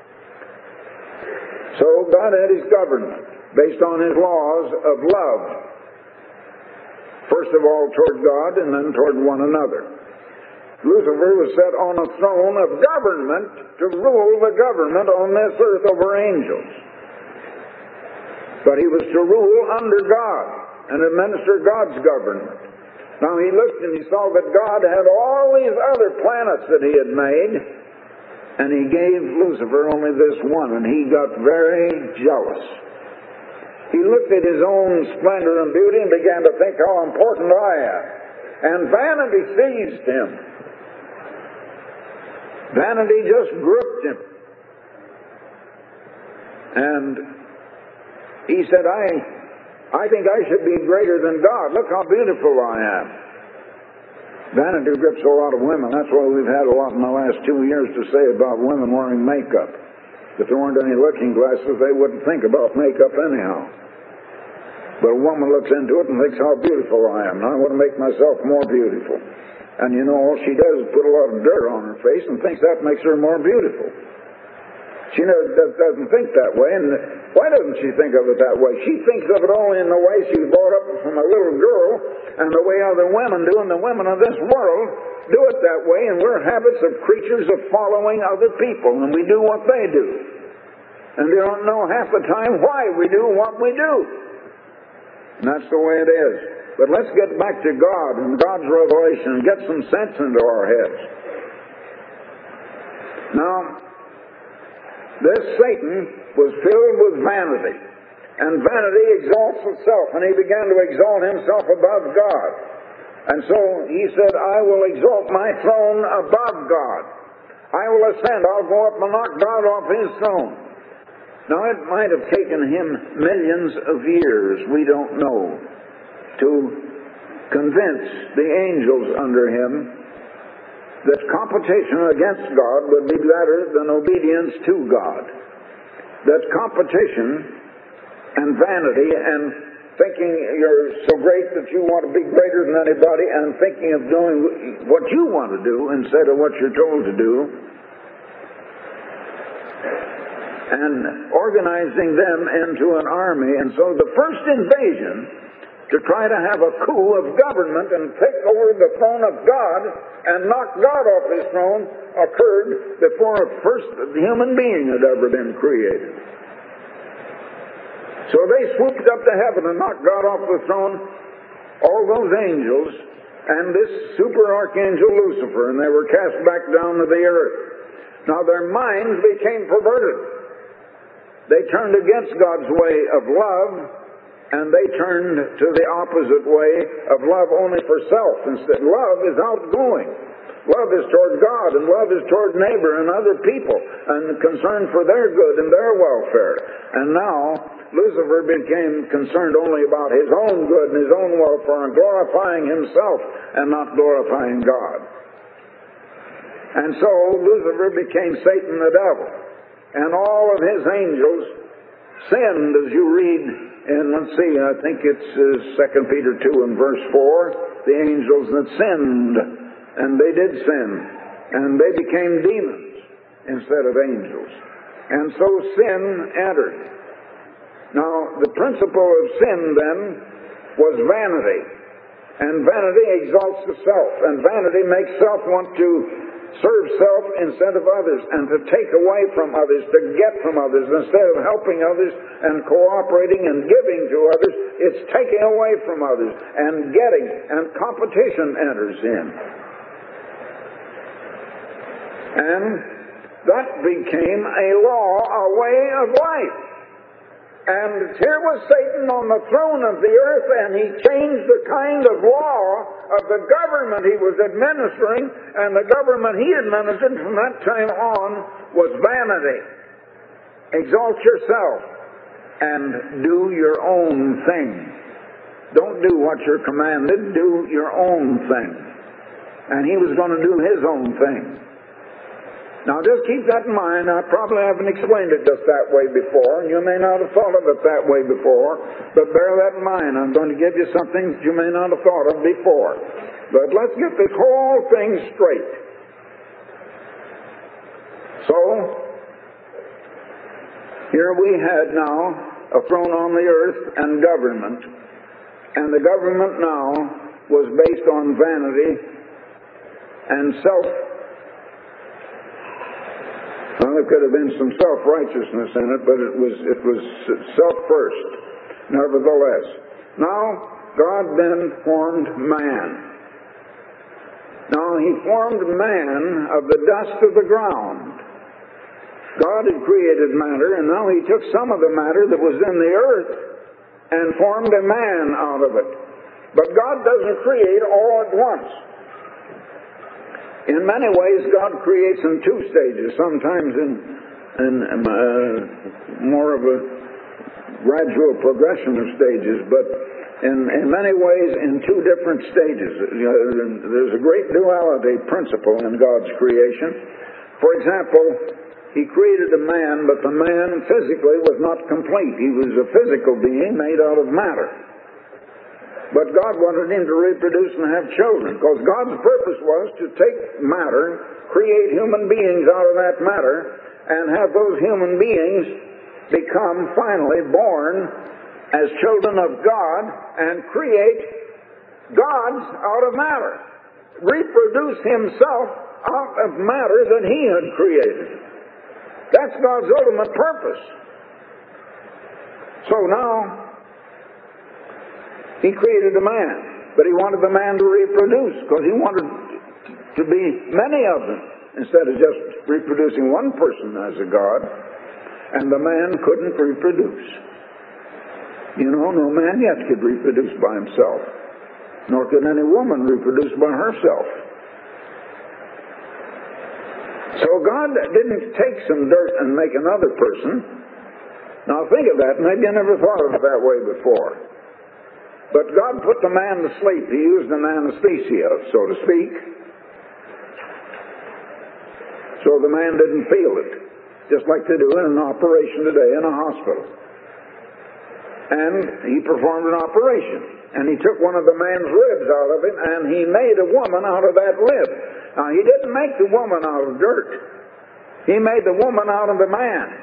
So God had His government based on His laws of love. First of all toward God and then toward one another. Lucifer was set on a throne of government to rule the government on this earth over angels. But he was to rule under God and administer God's government. Now he looked and he saw that God had all these other planets that He had made, and He gave Lucifer only this one, and he got very jealous. He looked at his own splendor and beauty and began to think how important I am. And vanity seized him. Vanity just gripped him. And he said, I... I think I should be greater than God. Look how beautiful I am. Vanity grips a lot of women. That's why we've had a lot in the last two years to say about women wearing makeup. If there weren't any looking glasses, they wouldn't think about makeup anyhow. But a woman looks into it and thinks how beautiful I am. And I want to make myself more beautiful. And you know, all she does is put a lot of dirt on her face and thinks that makes her more beautiful. She doesn't think that way. And why doesn't she think of it that way? She thinks of it only in the way she was brought up from a little girl and the way other women do, and the women of this world do it that way, and we're habits of creatures of following other people, and we do what they do. And they don't know half the time why we do what we do. And that's the way it is. But let's get back to God and God's revelation and get some sense into our heads. Now, this Satan was filled with vanity, and vanity exalts itself, and he began to exalt himself above God. And so he said, I will exalt my throne above God. I will ascend, I'll go up and knock God off his throne. Now it might have taken him millions of years, we don't know, to convince the angels under him that competition against God would be better than obedience to God. That competition and vanity and thinking you're so great that you want to be greater than anybody and thinking of doing what you want to do instead of what you're told to do, and organizing them into an army. And so the first invasion to try to have a coup of government and take over the throne of God and knock God off his throne occurred before a first human being had ever been created. So they swooped up to heaven and knocked God off the throne, all those angels, and this super archangel Lucifer, and they were cast back down to the earth. Now their minds became perverted. They turned against God's way of love, and they turned to the opposite way of love only for self. Instead, love is outgoing. Love is toward God, and love is toward neighbor and other people, and concern for their good and their welfare. And now, Lucifer became concerned only about his own good and his own welfare, and glorifying himself and not glorifying God. And so, Lucifer became Satan the devil. And all of his angels sinned, as you read in, let's see, I think it's uh, Second Peter two and verse four, the angels that sinned, and they did sin, and they became demons instead of angels. And so sin entered. Now, the principle of sin then was vanity, and vanity exalts the self, and vanity makes self want to serve self instead of others, and to take away from others, to get from others. Instead of helping others and cooperating and giving to others, it's taking away from others and getting, and competition enters in. And that became a law, a way of life. And here was Satan on the throne of the earth, and he changed the kind of law of the government he was administering, and the government he administered from that time on was vanity. Exalt yourself and do your own thing. Don't do what you're commanded, do your own thing. And he was going to do his own thing. Now just keep that in mind. I probably haven't explained it just that way before, and you may not have thought of it that way before, but bear that in mind. I'm going to give you something that you may not have thought of before. But let's get this whole thing straight. So, here we had now a throne on the earth and government, and the government now was based on vanity and self. Well, there could have been some self-righteousness in it, but it was it was self first, nevertheless. Now, God then formed man. Now, he formed man of the dust of the ground. God had created matter, and now he took some of the matter that was in the earth and formed a man out of it. But God doesn't create all at once. In many ways, God creates in two stages, sometimes in, in uh, more of a gradual progression of stages, but in, in many ways in two different stages. There's a great duality principle in God's creation. For example, he created a man, but the man physically was not complete. He was a physical being made out of matter. But God wanted him to reproduce and have children, because God's purpose was to take matter, create human beings out of that matter, and have those human beings become finally born as children of God and create gods out of matter. Reproduce himself out of matter that he had created. That's God's ultimate purpose. So now, he created a man, but he wanted the man to reproduce, because he wanted to be many of them, instead of just reproducing one person as a God. And the man couldn't reproduce. You know, no man yet could reproduce by himself, nor could any woman reproduce by herself. So God didn't take some dirt and make another person. Now think of that. Maybe you never thought of it that way before. But God put the man to sleep. He used an anesthesia, so to speak. So the man didn't feel it, just like they do in an operation today in a hospital. And he performed an operation. And he took one of the man's ribs out of him, and he made a woman out of that rib. Now, he didn't make the woman out of dirt. He made the woman out of the man.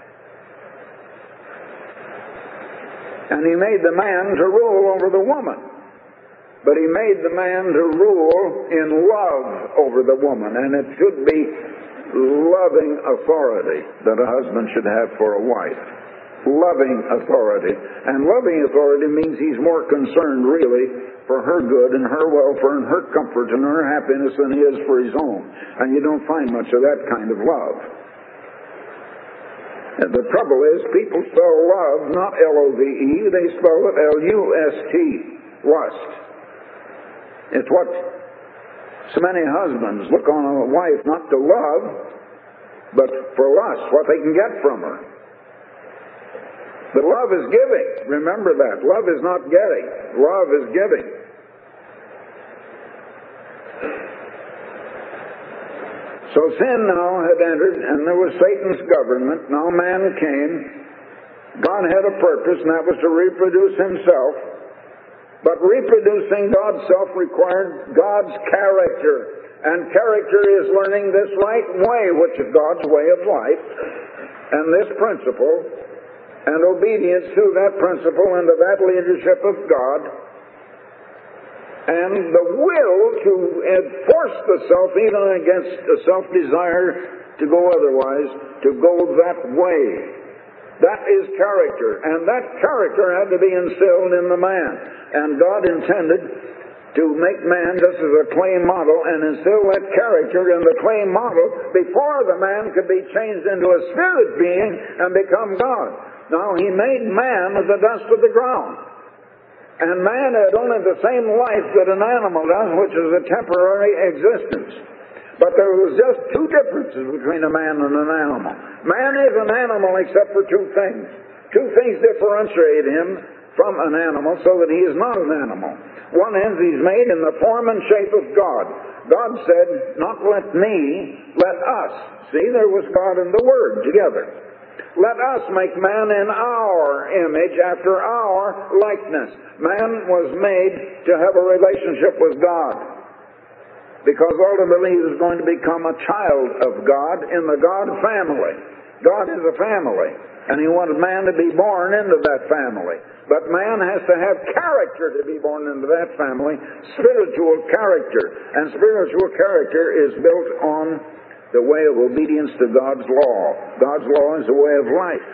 And he made the man to rule over the woman. But he made the man to rule in love over the woman. And it should be loving authority that a husband should have for a wife. Loving authority. And loving authority means he's more concerned, really, for her good and her welfare and her comfort and her happiness than he is for his own. And you don't find much of that kind of love. And the trouble is, people spell love not L O V E, they spell it L U S T, lust. It's what so many husbands look on a wife not to love, but for lust, what they can get from her. But love is giving. Remember that. Love is not getting. Love is giving. So sin now had entered, and there was Satan's government. Now man came. God had a purpose, and that was to reproduce himself. But reproducing God's self required God's character. And character is learning this right way, which is God's way of life, and this principle, and obedience to that principle and to that leadership of God. And the will to enforce the self, even against the self-desire to go otherwise, to go that way. That is character. And that character had to be instilled in the man. And God intended to make man just as a clay model and instill that character in the clay model before the man could be changed into a spirit being and become God. Now, he made man of the dust of the ground. And man had only the same life that an animal does, which is a temporary existence. But there was just two differences between a man and an animal. Man is an animal except for two things. Two things differentiate him from an animal so that he is not an animal. One is he's made in the form and shape of God. God said, not let me, let us. See, there was God and the Word together. Let us make man in our image, after our likeness. Man was made to have a relationship with God, because ultimately he was going to become a child of God in the God family. God is a family, and he wanted man to be born into that family. But man has to have character to be born into that family, spiritual character. And spiritual character is built on the way of obedience to God's law. God's law is the way of life.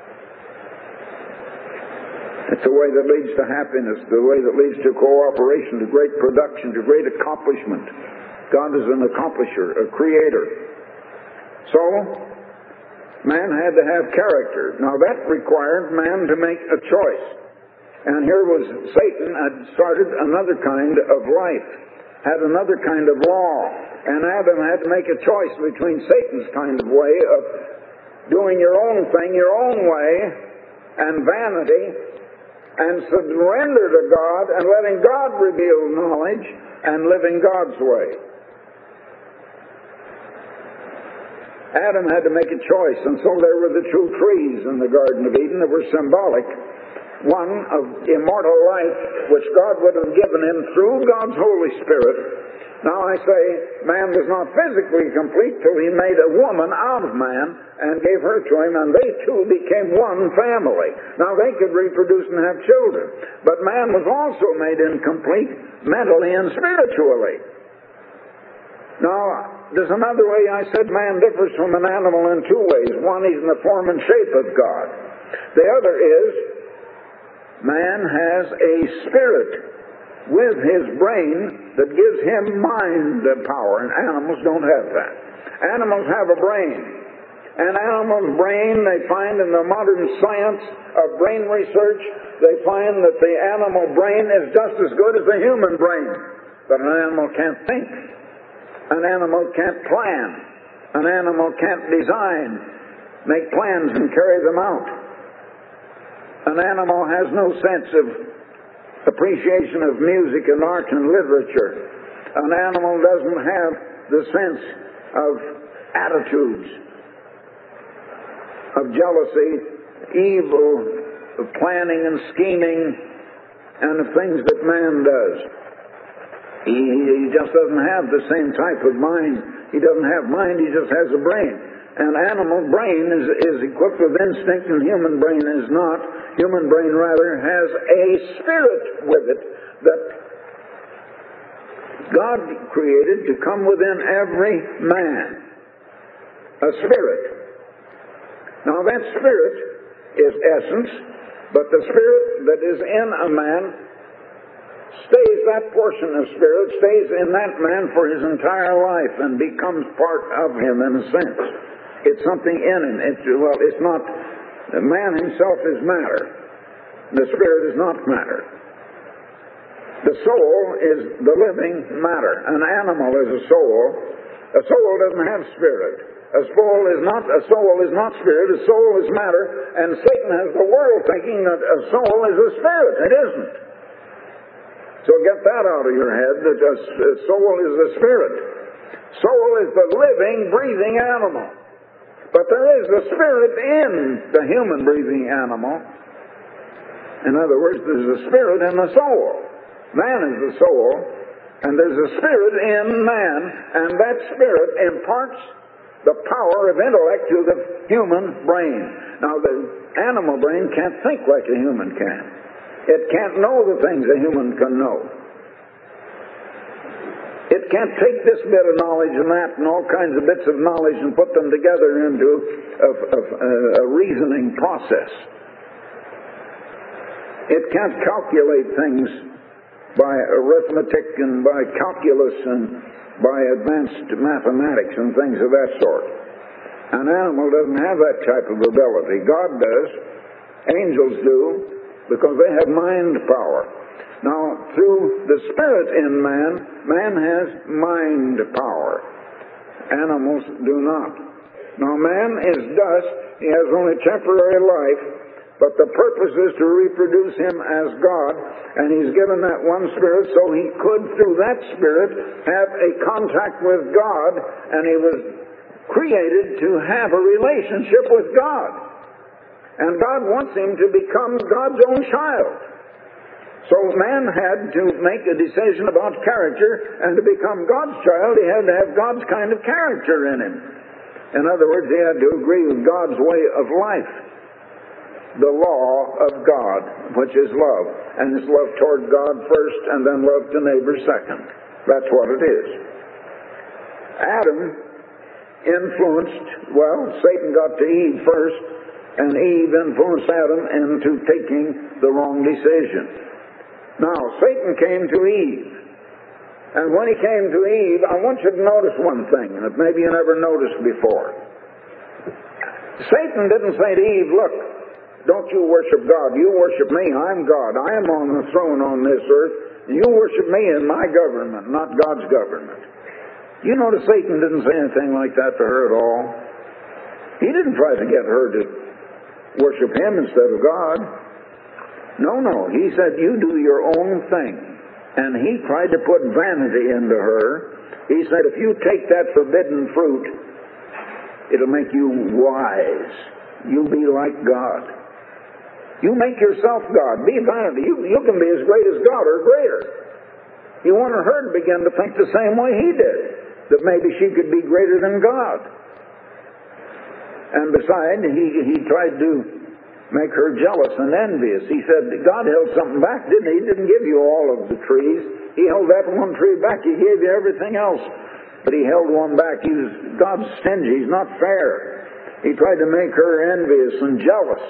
It's the way that leads to happiness, the way that leads to cooperation, to great production, to great accomplishment. God is an accomplisher, a creator. So, man had to have character. Now that required man to make a choice. And here was Satan had started another kind of life, had another kind of law. And Adam had to make a choice between Satan's kind of way of doing your own thing, your own way, and vanity, and surrender to God and letting God reveal knowledge and living God's way. Adam had to make a choice, and so there were the two trees in the Garden of Eden that were symbolic one of immortal life, which God would have given him through God's Holy Spirit. Now I say, man was not physically complete till he made a woman out of man and gave her to him, and they two became one family. Now they could reproduce and have children. But man was also made incomplete mentally and spiritually. Now, there's another way I said man differs from an animal in two ways. One, he's in the form and shape of God. The other is, man has a spirit with his brain that gives him mind power, and animals don't have that. Animals have a brain. An animal's brain, they find in the modern science of brain research, they find that the animal brain is just as good as the human brain. But an animal can't think. An animal can't plan. An animal can't design, make plans and carry them out. An animal has no sense of appreciation of music and art and literature. An animal doesn't have the sense of attitudes, of jealousy, evil, of planning and scheming, and of things that man does. He, he just doesn't have the same type of mind. He doesn't have mind, he just has a brain. An animal brain is, is equipped with instinct, and human brain is not. Human brain, rather, has a spirit with it that God created to come within every man. A spirit. Now that spirit is essence, but the spirit that is in a man stays, that portion of spirit stays in that man for his entire life and becomes part of him in a sense. It's something in him. It's, well, it's not, the man himself is matter. The spirit is not matter. The soul is the living matter. An animal is a soul. A soul doesn't have spirit. A soul is not, a soul is not spirit. A soul is matter. And Satan has the world thinking that a soul is a spirit. It isn't. So get that out of your head, that a soul is a spirit. Soul is the living, breathing animal. But there is a spirit in the human breathing animal. In other words, there's a spirit in the soul. Man is the soul, and there's a spirit in man, and that spirit imparts the power of intellect to the human brain. Now, the animal brain can't think like a human can. It can't know the things a human can know. It can't take this bit of knowledge and that and all kinds of bits of knowledge and put them together into a, a, a reasoning process. It can't calculate things by arithmetic and by calculus and by advanced mathematics and things of that sort. An animal doesn't have that type of ability. God does. Angels do, because they have mind power. Now, through the spirit in man, man has mind power. Animals do not. Now, man is dust. He has only temporary life, but the purpose is to reproduce him as God, and he's given that one spirit so he could, through that spirit, have a contact with God, and he was created to have a relationship with God. And God wants him to become God's own child. So man had to make a decision about character, and to become God's child, he had to have God's kind of character in him. In other words, he had to agree with God's way of life. The law of God, which is love. And it's love toward God first, and then love to neighbor second. That's what it is. Adam influenced, well, Satan got to Eve first, and Eve influenced Adam into taking the wrong decision. Now, Satan came to Eve. And when he came to Eve, I want you to notice one thing that maybe you never noticed before. Satan didn't say to Eve, look, don't you worship God. You worship me. I'm God. I am on the throne on this earth. And you worship me in my government, not God's government. You notice Satan didn't say anything like that to her at all. He didn't try to get her to worship him instead of God. No, no. He said, you do your own thing. And he tried to put vanity into her. He said, if you take that forbidden fruit, it'll make you wise. You'll be like God. You make yourself God. Be vanity. You, you can be as great as God or greater. You wanted her to begin to think the same way he did, that maybe she could be greater than God. And besides, he, he tried to make her jealous and envious. He said, God held something back, didn't he? He didn't give you all of the trees. He held that one tree back. He gave you everything else. But he held one back. He was, God's stingy. He's not fair. He tried to make her envious and jealous.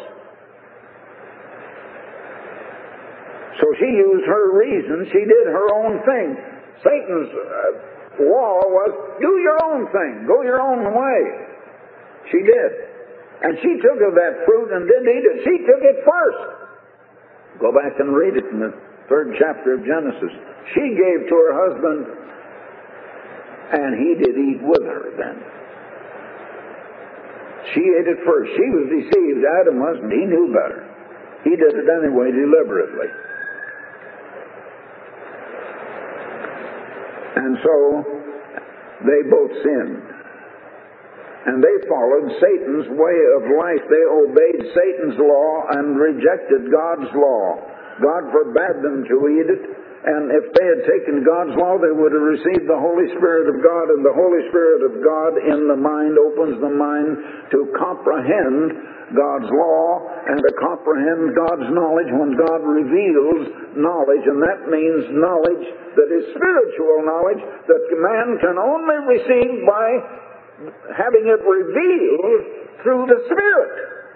So she used her reason. She did her own thing. Satan's uh, law was, do your own thing. Go your own way. She did. And she took of that fruit and didn't eat it. She took it first. Go back and read it in the third chapter of Genesis. She gave to her husband, and he did eat with her then. She ate it first. She was deceived. Adam wasn't. He knew better. He did it anyway, deliberately. And so they both sinned. And they followed Satan's way of life. They obeyed Satan's law and rejected God's law. God forbade them to eat it. And if they had taken God's law, they would have received the Holy Spirit of God. And the Holy Spirit of God in the mind opens the mind to comprehend God's law and to comprehend God's knowledge when God reveals knowledge. And that means knowledge that is spiritual knowledge that man can only receive by having it revealed through the Spirit.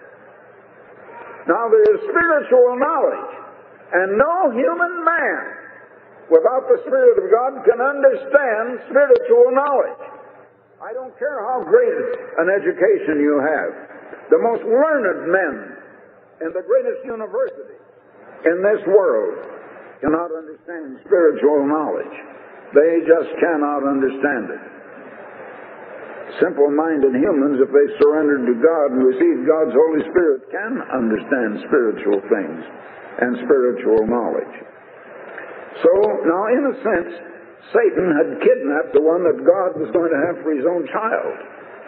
Now there is spiritual knowledge, and no human man without the Spirit of God can understand spiritual knowledge. I don't care how great an education you have. The most learned men in the greatest university in this world cannot understand spiritual knowledge. They just cannot understand it. Simple-minded humans, if they surrender to God and receive God's Holy Spirit, can understand spiritual things and spiritual knowledge. So, now in a sense, Satan had kidnapped the one that God was going to have for his own child.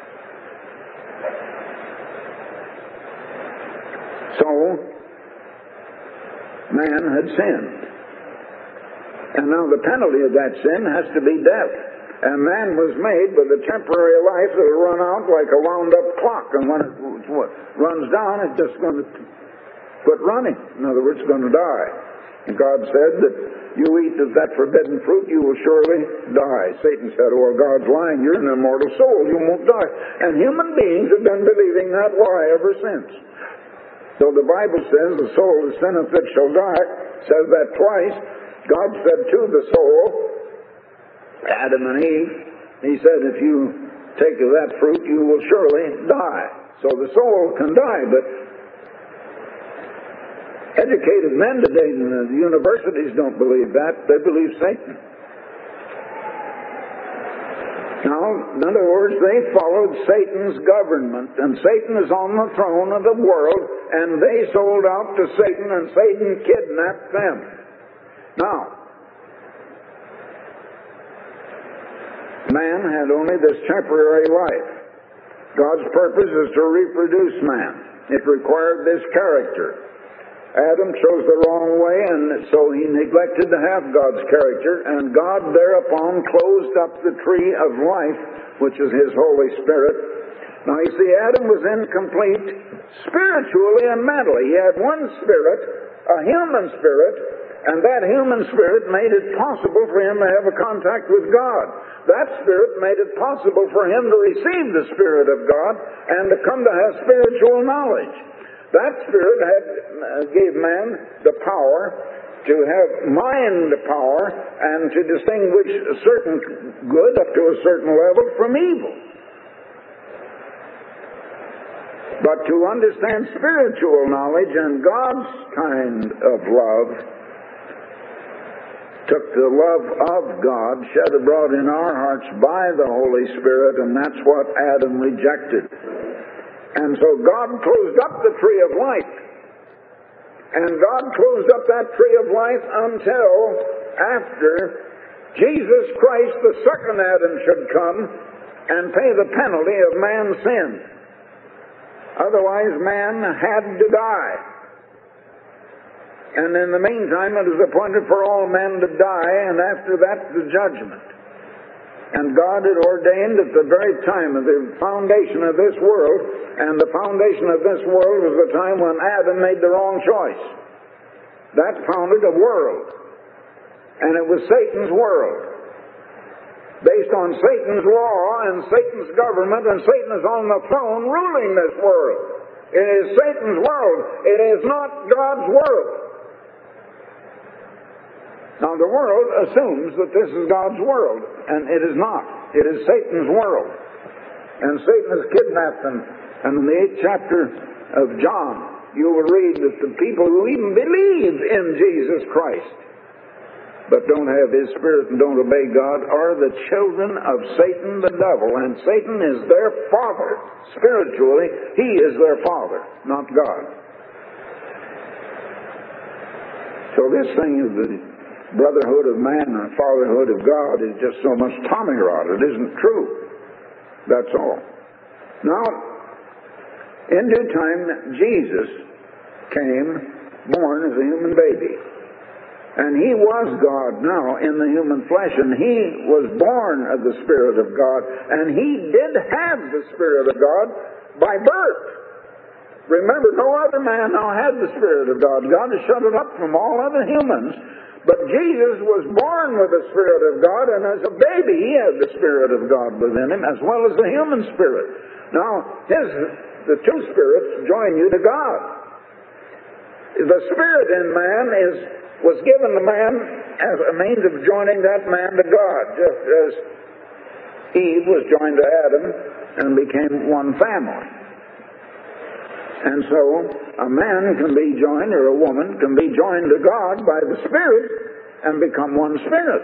So, man had sinned. And now the penalty of that sin has to be death. And man was made with a temporary life that will run out like a wound-up clock. And when it runs down, it's just going to quit running. In other words, it's going to die. And God said that you eat of that forbidden fruit, you will surely die. Satan said, oh, well, God's lying. You're an immortal soul. You won't die. And human beings have been believing that lie ever since. So the Bible says, the soul that sinneth it shall die. Says that twice. God said to the soul, Adam and Eve, he said, if you take of that fruit, you will surely die. So the soul can die, but educated men today in the universities don't believe that. They believe Satan. Now, in other words, they followed Satan's government, and Satan is on the throne of the world, and they sold out to Satan, and Satan kidnapped them. Now, man had only this temporary life. God's purpose is to reproduce man. It required this character. Adam chose the wrong way, and so he neglected to have God's character, and God thereupon closed up the tree of life, which is his Holy Spirit. Now you see, Adam was incomplete spiritually and mentally. He had one spirit, a human spirit, and that human spirit made it possible for him to have a contact with God. That spirit made it possible for him to receive the Spirit of God and to come to have spiritual knowledge. That spirit had, uh, gave man the power to have mind power and to distinguish a certain good up to a certain level from evil. But to understand spiritual knowledge and God's kind of love took the love of God shed abroad in our hearts by the Holy Spirit, and that's what Adam rejected. And so God closed up the tree of life. And God closed up that tree of life until after Jesus Christ, the second Adam, should come and pay the penalty of man's sin. Otherwise, man had to die. And in the meantime, it is appointed for all men to die, and after that, the judgment. And God had ordained at the very time of the foundation of this world, and the foundation of this world was the time when Adam made the wrong choice. That founded a world. And it was Satan's world. Based on Satan's law and Satan's government, and Satan is on the throne ruling this world. It is Satan's world. It is not God's world. Now, the world assumes that this is God's world, and it is not. It is Satan's world. And Satan has kidnapped them. And in the eighth chapter of John, you will read that the people who even believe in Jesus Christ, but don't have His Spirit and don't obey God, are the children of Satan the devil. And Satan is their father. Spiritually, he is their father, not God. So this thing is the brotherhood of man and fatherhood of God is just so much tommyrot. It isn't true. That's all. Now, in due time, Jesus came, born as a human baby. And He was God now in the human flesh, and He was born of the Spirit of God, and He did have the Spirit of God by birth. Remember, no other man now had the Spirit of God. God has shut it up from all other humans. But Jesus was born with the Spirit of God, and as a baby He had the Spirit of God within Him, as well as the human spirit. Now, his, the two spirits join you to God. The Spirit in man is was given to man as a means of joining that man to God, just as Eve was joined to Adam and became one family. And so, a man can be joined, or a woman can be joined to God by the Spirit and become one spirit.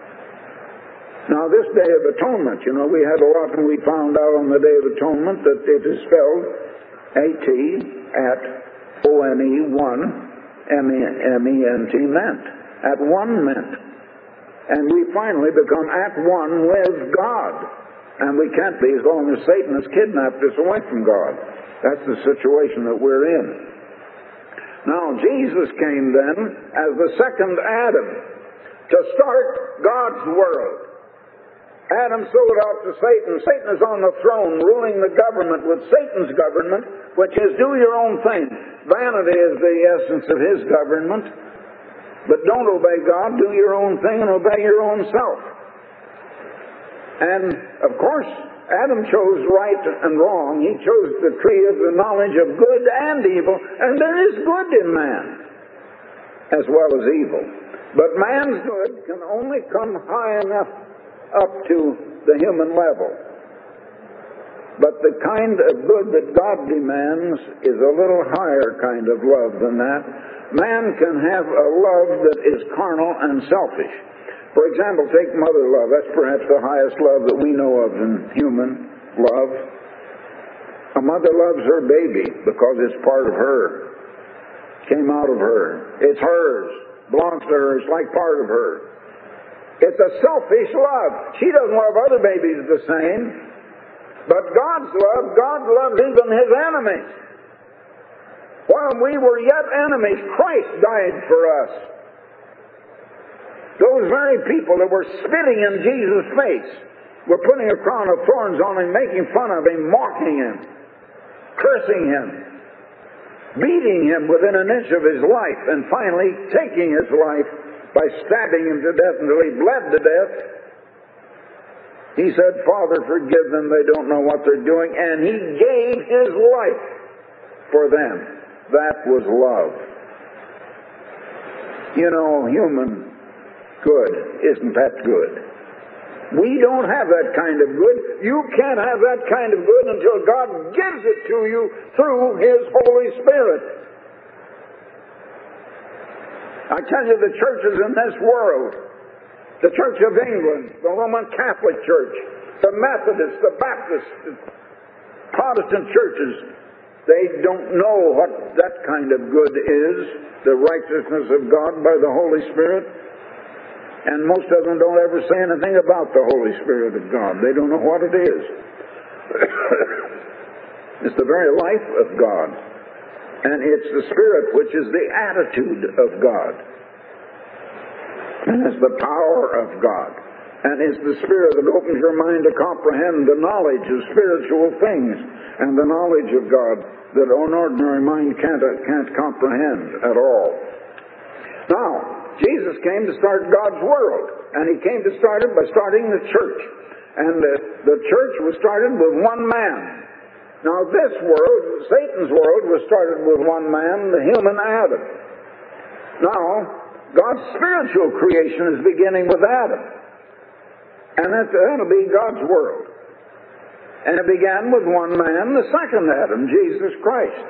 Now, this Day of Atonement, you know, we had a lot, and we found out on the Day of Atonement that it is spelled A T at O N E, one, M E N T, meant. At one meant. And we finally become at one with God. And we can't be as long as Satan has kidnapped us away from God. That's the situation that we're in. Now, Jesus came then as the second Adam to start God's world. Adam sold out to Satan. Satan is on the throne ruling the government with Satan's government, which is do your own thing. Vanity is the essence of his government. But don't obey God, do your own thing and obey your own self. And, of course, Adam chose right and wrong. He chose the tree of the knowledge of good and evil. And there is good in man, as well as evil. But man's good can only come high enough up to the human level. But the kind of good that God demands is a little higher kind of love than that. Man can have a love that is carnal and selfish. For example, take mother love. That's perhaps the highest love that we know of in human love. A mother loves her baby because it's part of her. Came out of her. It's hers. Belongs to her. It's like part of her. It's a selfish love. She doesn't love other babies the same. But God's love, God loves even His enemies. While we were yet enemies, Christ died for us. Those very people that were spitting in Jesus' face were putting a crown of thorns on Him, making fun of Him, mocking Him, cursing Him, beating Him within an inch of His life, and finally taking His life by stabbing Him to death until He bled to death. He said, Father, forgive them, they don't know what they're doing. And He gave His life for them. That was love. You know, human good, isn't that good? We don't have that kind of good. You can't have that kind of good until God gives it to you through His Holy Spirit. I tell you, the churches in this world, the Church of England, the Roman Catholic Church, the Methodists, the Baptists, the Protestant churches, they don't know what that kind of good is, the righteousness of God by the Holy Spirit. And most of them don't ever say anything about the Holy Spirit of God. They don't know what it is. It's the very life of God. And it's the Spirit which is the attitude of God. And it's the power of God. And it's the Spirit that opens your mind to comprehend the knowledge of spiritual things and the knowledge of God that an ordinary mind can't, can't comprehend at all. Now, Jesus came to start God's world. And He came to start it by starting the church. And the, the church was started with one man. Now this world, Satan's world, was started with one man, the human Adam. Now, God's spiritual creation is beginning with Adam. And that's, that'll be God's world. And it began with one man, the second Adam, Jesus Christ.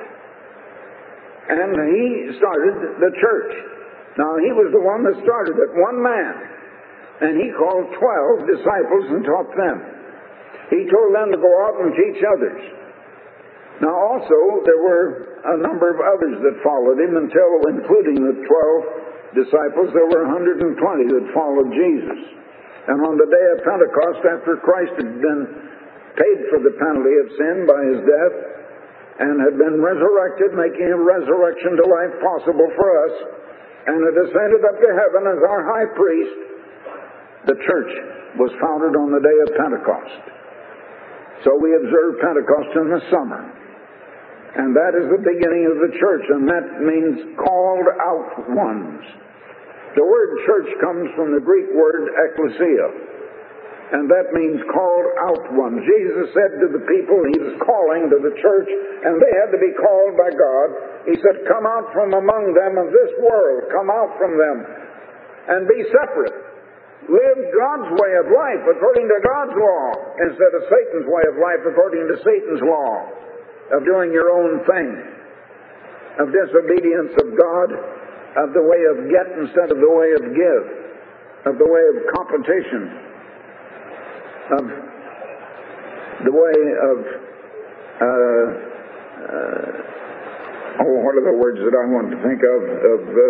And He started the church. Now, He was the one that started it, one man. And He called twelve disciples and taught them. He told them to go out and teach others. Now also, there were a number of others that followed Him until, including the twelve disciples, there were one hundred twenty that followed Jesus. And on the day of Pentecost, after Christ had been paid for the penalty of sin by His death and had been resurrected, making a resurrection to life possible for us, and had ascended up to heaven as our high priest, the church was founded on the day of Pentecost. So we observe Pentecost in the summer. And that is the beginning of the church, and that means called out ones. The word church comes from the Greek word ekklesia, and that means called out ones. Jesus said to the people, He was calling to the church, and they had to be called by God. He said, come out from among them of this world, come out from them, and be separate. Live God's way of life according to God's law, instead of Satan's way of life according to Satan's law, of doing your own thing, of disobedience of God, of the way of get instead of the way of give, of the way of competition, of the way of, uh, uh, oh, what are the words that I want to think of, of uh,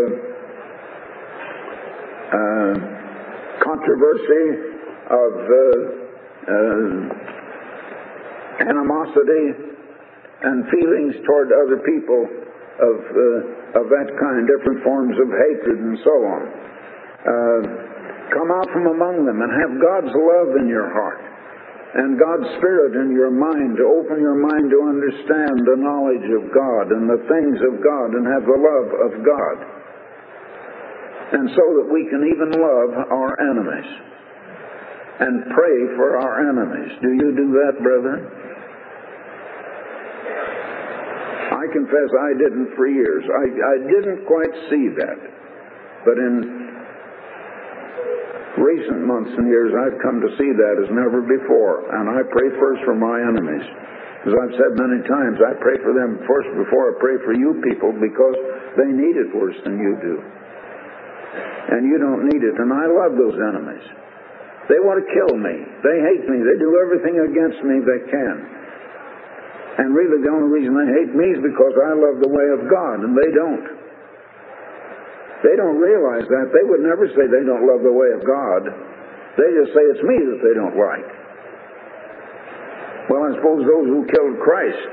uh, controversy, of uh, uh, animosity, and feelings toward other people of uh, of that kind, different forms of hatred and so on. Uh, come out from among them and have God's love in your heart and God's Spirit in your mind, to open your mind to understand the knowledge of God and the things of God and have the love of God. And so that we can even love our enemies and pray for our enemies. Do you do that, brethren? I confess I didn't for years. I, I didn't quite see that. But in recent months and years, I've come to see that as never before. And I pray first for my enemies. As I've said many times, I pray for them first before I pray for you people, because they need it worse than you do. And you don't need it. And I love those enemies. They want to kill me. They hate me. They do everything against me they can. And really the only reason they hate me is because I love the way of God, and they don't. They don't realize that. They would never say they don't love the way of God. They just say it's me that they don't like. Well, I suppose those who killed Christ,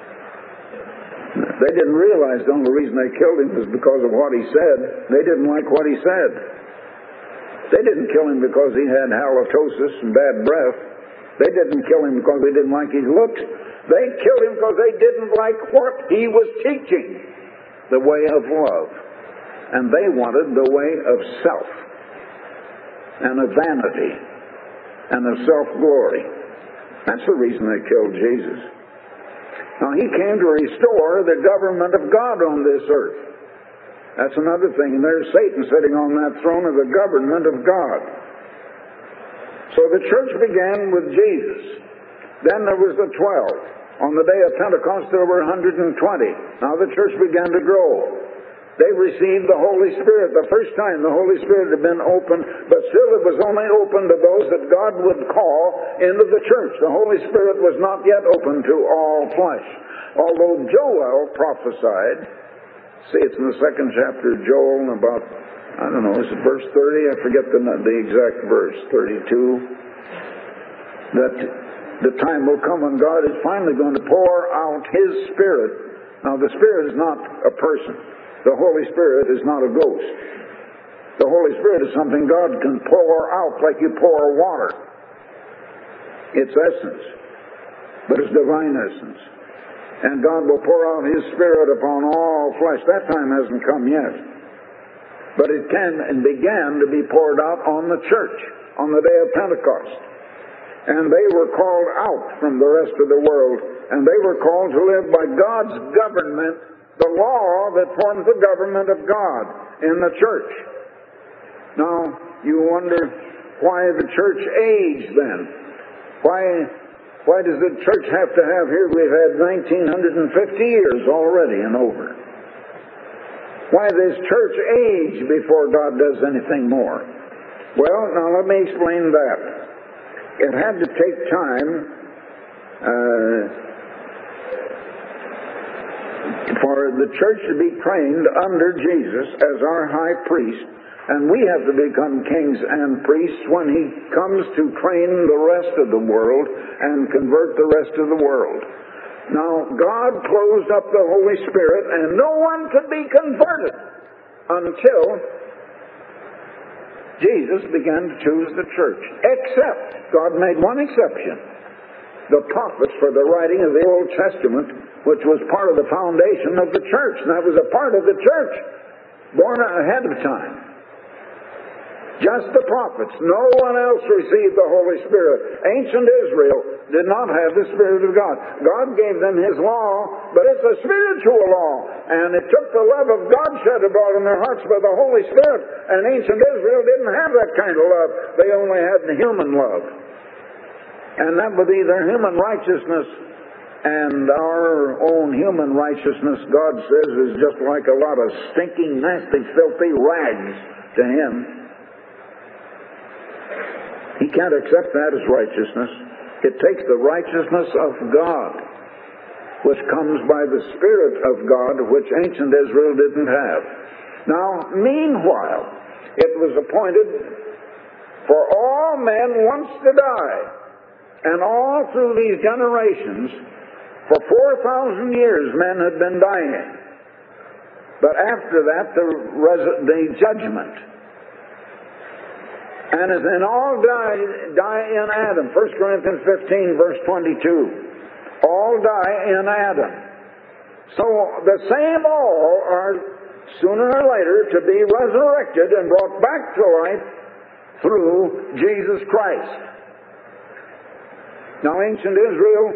they didn't realize the only reason they killed Him was because of what He said. They didn't like what He said. They didn't kill Him because He had halitosis and bad breath. They didn't kill Him because they didn't like His looks. They killed Him because they didn't like what He was teaching, the way of love. And they wanted the way of self and of vanity and of self-glory. That's the reason they killed Jesus. Now, He came to restore the government of God on this earth. That's another thing. And there's Satan sitting on that throne of the government of God. So the church began with Jesus. Then there was the twelve. On the day of Pentecost, there were one hundred twenty. Now the church began to grow. They received the Holy Spirit. The first time the Holy Spirit had been opened, but still it was only open to those that God would call into the church. The Holy Spirit was not yet open to all flesh. Although Joel prophesied, see, it's in the second chapter of Joel, about, I don't know, is it verse thirty? I forget the, the exact verse, thirty-two. That the time will come when God is finally going to pour out His Spirit Now, the Spirit is not a person. The Holy Spirit is not a ghost. The Holy Spirit is something God can pour out like you pour water. It's essence, but it's divine essence. And God will pour out His Spirit upon all flesh. That time hasn't come yet. But it can and began to be poured out on the church on the day of Pentecost. And they were called out from the rest of the world. And they were called to live by God's government, the law that forms the government of God in the church. Now, you wonder why the church aged then. Why, why does the church have to have here? We've had nineteen fifty years already and over. Why does church age before God does anything more? Well, now let me explain that. It had to take time uh, for the church to be trained under Jesus as our high priest. And we have to become kings and priests when He comes to train the rest of the world and convert the rest of the world. Now, God closed up the Holy Spirit, and no one could be converted until Jesus began to choose the church. Except, God made one exception. The prophets for the writing of the Old Testament, which was part of the foundation of the church. And that was a part of the church, born ahead of time. Just the prophets. No one else received the Holy Spirit. Ancient Israel did not have the Spirit of God. God gave them His law, but it's a spiritual law. And it took the love of God shed abroad in their hearts by the Holy Spirit. And ancient Israel didn't have that kind of love. They only had the human love. And that would be their human righteousness. And our own human righteousness, God says, is just like a lot of stinking, nasty, filthy rags to Him. He can't accept that as righteousness. It takes the righteousness of God, which comes by the Spirit of God, which ancient Israel didn't have. Now, meanwhile, it was appointed for all men once to die. And all through these generations, for four thousand years, men had been dying. But after that, the, res- the judgment. And as in all die, die in Adam. First Corinthians fifteen, verse twenty-two. All die in Adam. So the same all are sooner or later to be resurrected and brought back to life through Jesus Christ. Now, ancient Israel,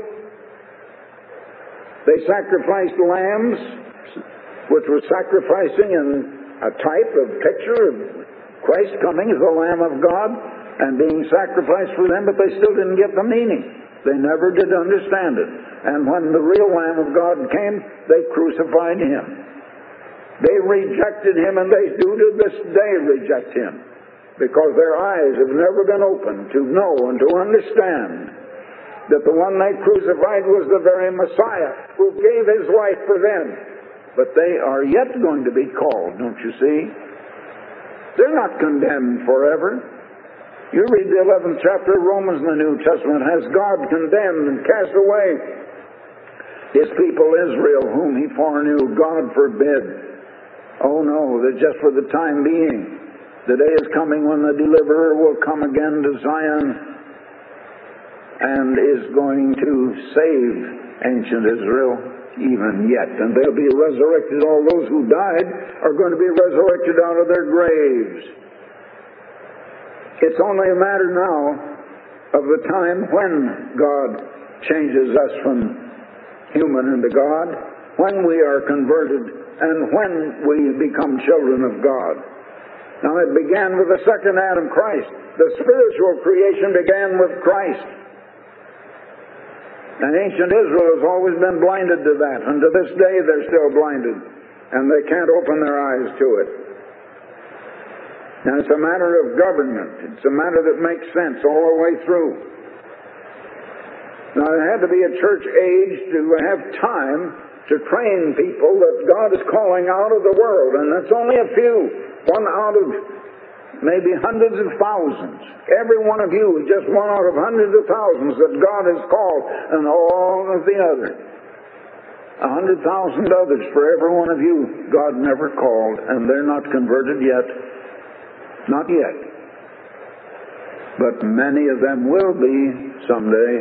they sacrificed lambs, which was sacrificing in a type of picture of Christ coming as the Lamb of God and being sacrificed for them, but they still didn't get the meaning. They never did understand it. And when the real Lamb of God came, they crucified Him. They rejected Him, and they do to this day reject Him, because their eyes have never been opened to know and to understand that the one they crucified was the very Messiah who gave His life for them. But they are yet going to be called, don't you see? They're not condemned forever. You read the eleventh chapter of Romans in the New Testament. Has God condemned and cast away His people Israel, whom He foreknew? God forbid. Oh no, that just for the time being. The day is coming when the deliverer will come again to Zion and is going to save ancient Israel. Even yet. And they'll be resurrected. All those who died are going to be resurrected out of their graves. It's only a matter now of the time when God changes us from human into God, when we are converted, and when we become children of God. Now, it began with the second Adam, Christ. The spiritual creation began with Christ. And ancient Israel has always been blinded to that. And to this day they're still blinded. And they can't open their eyes to it. Now it's a matter of government. It's a matter that makes sense all the way through. Now there had to be a church age to have time to train people that God is calling out of the world. And that's only a few. One out of maybe hundreds of thousands. Every one of you is just one out of hundreds of thousands that God has called, and all of the others. A hundred thousand others for every one of you God never called, and they're not converted yet. Not yet. But many of them will be someday.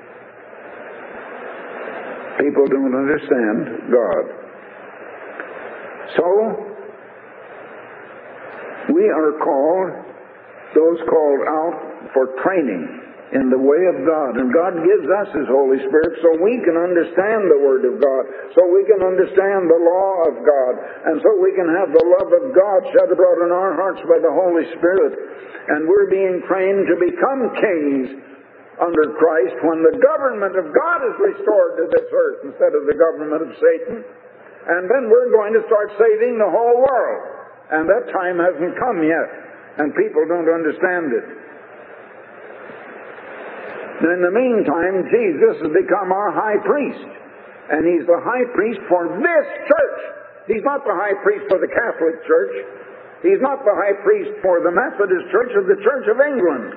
People don't understand God. So, we are called, those called out for training in the way of God. And God gives us His Holy Spirit so we can understand the Word of God, so we can understand the law of God, and so we can have the love of God shed abroad in our hearts by the Holy Spirit. And we're being trained to become kings under Christ when the government of God is restored to this earth instead of the government of Satan. And then we're going to start saving the whole world. And that time hasn't come yet, and people don't understand it. In the meantime, Jesus has become our high priest. And He's the high priest for this church. He's not the high priest for the Catholic Church. He's not the high priest for the Methodist Church or the Church of England.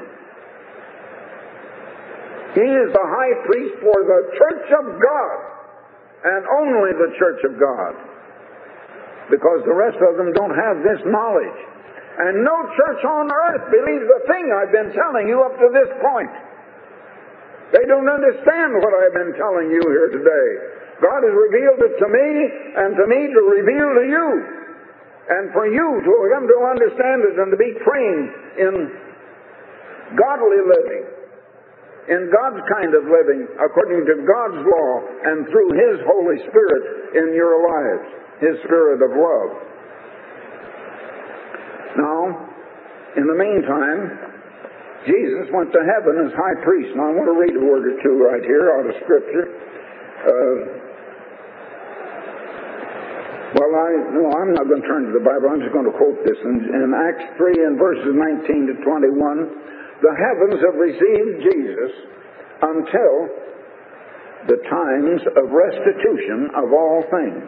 He is the high priest for the Church of God, and only the Church of God. Because the rest of them don't have this knowledge. And no church on earth believes the thing I've been telling you up to this point. They don't understand what I've been telling you here today. God has revealed it to me, and to me to reveal to you. And for you to come to understand it and to be trained in godly living, in God's kind of living, according to God's law, and through His Holy Spirit in your lives, His Spirit of love. Now, in the meantime, Jesus went to heaven as high priest. Now I want to read a word or two right here out of Scripture. Uh, well, I, no, I'm not going to turn to the Bible. I'm just going to quote this. In, in Acts three and verses nineteen to twenty-one, the heavens have received Jesus until the times of restitution of all things.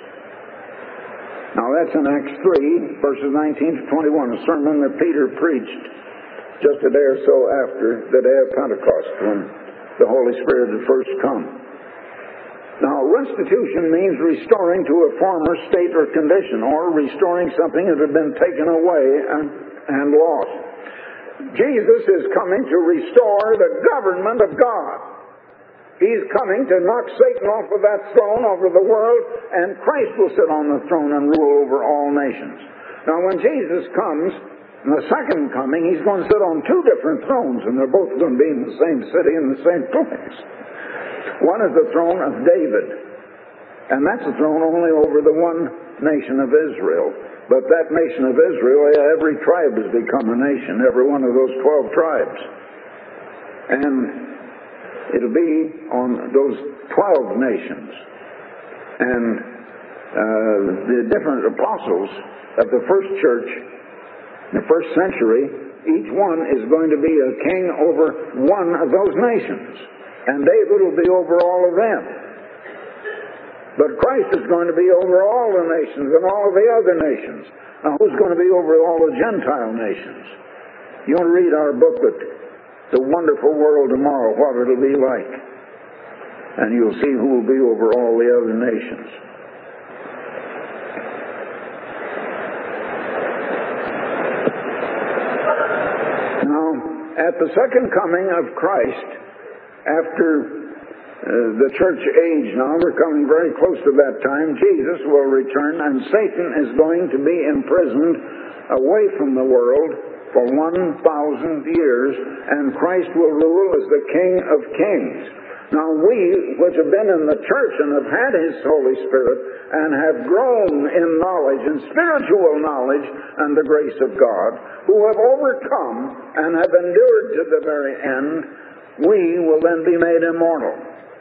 Now that's in Acts three, verses nineteen to twenty-one, a sermon that Peter preached just a day or so after the day of Pentecost, when the Holy Spirit had first come. Now, restitution means restoring to a former state or condition, or restoring something that had been taken away and, and lost. Jesus is coming to restore the government of God. He's coming to knock Satan off of that throne over the world, and Christ will sit on the throne and rule over all nations. Now, when Jesus comes, in the second coming, He's going to sit on two different thrones, and they're both going to be in the same city in the same place. One is the throne of David, and that's a throne only over the one nation of Israel. But that nation of Israel, every tribe has become a nation, every one of those twelve tribes. And it'll be on those twelve nations. And uh, the different apostles of the first church, in the first century, each one is going to be a king over one of those nations. And David will be over all of them. But Christ is going to be over all the nations and all of the other nations. Now, who's going to be over all the Gentile nations? You want to read our booklet, The Wonderful World Tomorrow, what it'll be like. And you'll see who will be over all the other nations. At the second coming of Christ, after uh, the church age now, we're coming very close to that time, Jesus will return, and Satan is going to be imprisoned away from the world for one thousand years, and Christ will rule as the King of Kings. Now we, which have been in the church and have had His Holy Spirit and have grown in knowledge and spiritual knowledge and the grace of God, who have overcome and have endured to the very end, we will then be made immortal.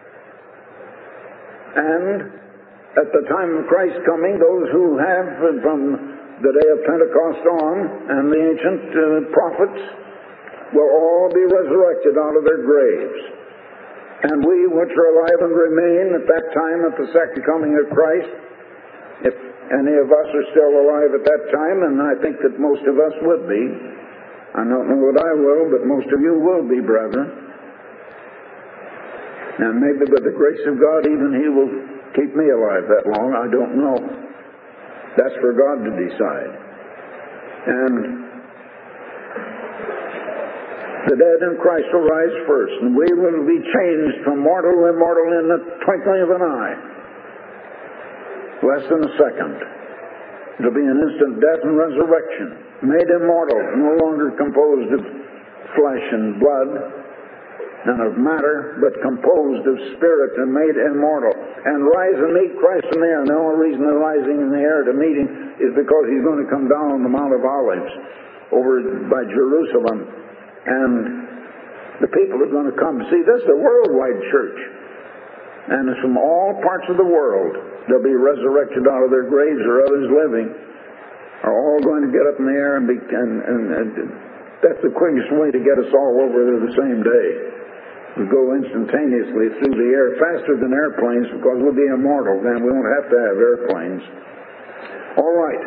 And at the time of Christ's coming, those who have from the day of Pentecost on and the ancient uh, prophets will all be resurrected out of their graves. And we which are alive and remain at that time at the second coming of Christ, if any of us are still alive at that time, and I think that most of us would be, I don't know that I will, but most of you will be, brethren. And maybe by the grace of God, even He will keep me alive that long, I don't know. That's for God to decide. And the dead in Christ will rise first, and we will be changed from mortal to immortal in the twinkling of an eye. Less than a second. It'll be an instant death and resurrection. Made immortal, no longer composed of flesh and blood and of matter, but composed of spirit and made immortal. And rise and meet Christ in the air. And the only reason they're rising in the air to meet Him is because He's going to come down on the Mount of Olives over by Jerusalem. And the people are going to come. See, this is a worldwide church. And it's from all parts of the world. They'll be resurrected out of their graves, or others living are all going to get up in the air, and, be, and, and, and that's the quickest way to get us all over there the same day. We go instantaneously through the air, faster than airplanes, because we'll be immortal then. We won't have to have airplanes. All right.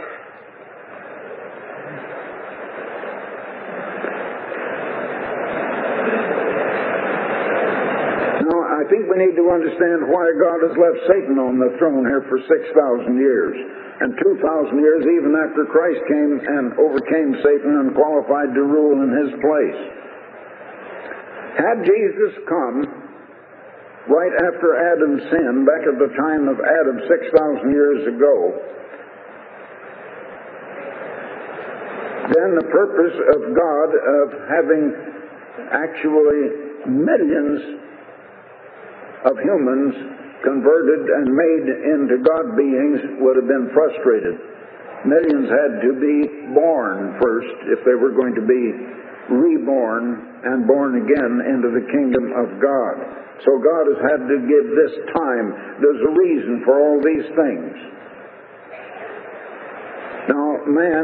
Now, I think we need to understand why God has left Satan on the throne here for six thousand years. And two thousand years even after Christ came and overcame Satan and qualified to rule in His place. Had Jesus come right after Adam's sin, back at the time of Adam six thousand years ago, then the purpose of God of having actually millions of humans converted and made into God beings would have been frustrated. Millions had to be born first if they were going to be reborn and born again into the kingdom of God. So God has had to give this time. There's a reason for all these things. Now, man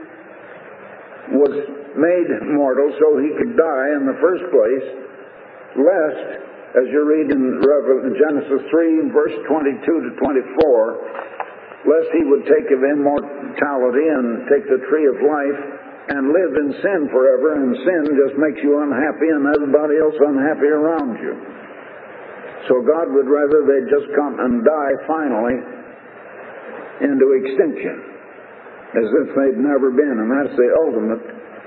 was made mortal so he could die in the first place, lest, as you read in Genesis three, verse twenty-two to twenty-four, lest he would take of immortality and take the tree of life and live in sin forever, and sin just makes you unhappy and everybody else unhappy around you. So God would rather they just come and die finally into extinction, as if they'd never been, and that's the ultimate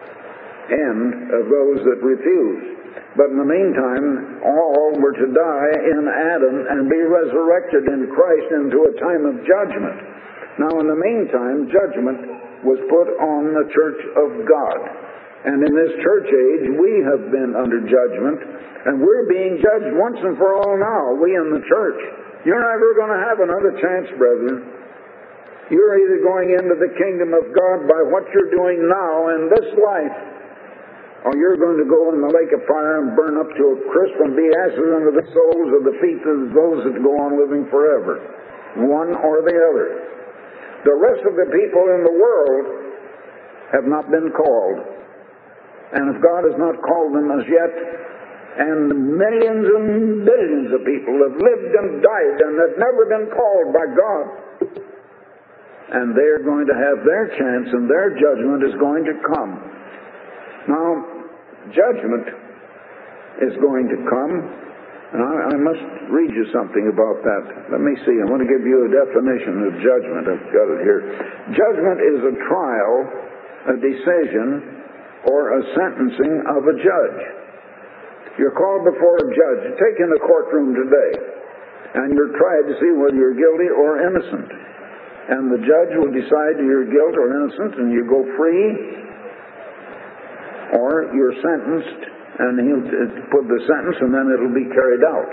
end of those that refuse. But in the meantime, all were to die in Adam and be resurrected in Christ into a time of judgment. Now, in the meantime, judgment was put on the church of God. And in this church age, we have been under judgment, and we're being judged once and for all now, we in the church. You're never going to have another chance, brethren. You're either going into the kingdom of God by what you're doing now in this life, or you're going to go in the lake of fire and burn up to a crisp and be ashes under the soles of the feet of those that go on living forever. One or the other. The rest of the people in the world have not been called. And if God has not called them as yet, and millions and billions of people have lived and died and have never been called by God, and they're going to have their chance, and their judgment is going to come. Now, judgment is going to come, and I, I must read you something about that. Let me see. I want to give you a definition of judgment. I've got it here. Judgment is a trial, a decision, or a sentencing of a judge. You're called before a judge. Take in a courtroom today, and you're tried to see whether you're guilty or innocent. And the judge will decide you're guilty or innocent, and you go free, or you're sentenced, and he'll put the sentence, and then it'll be carried out.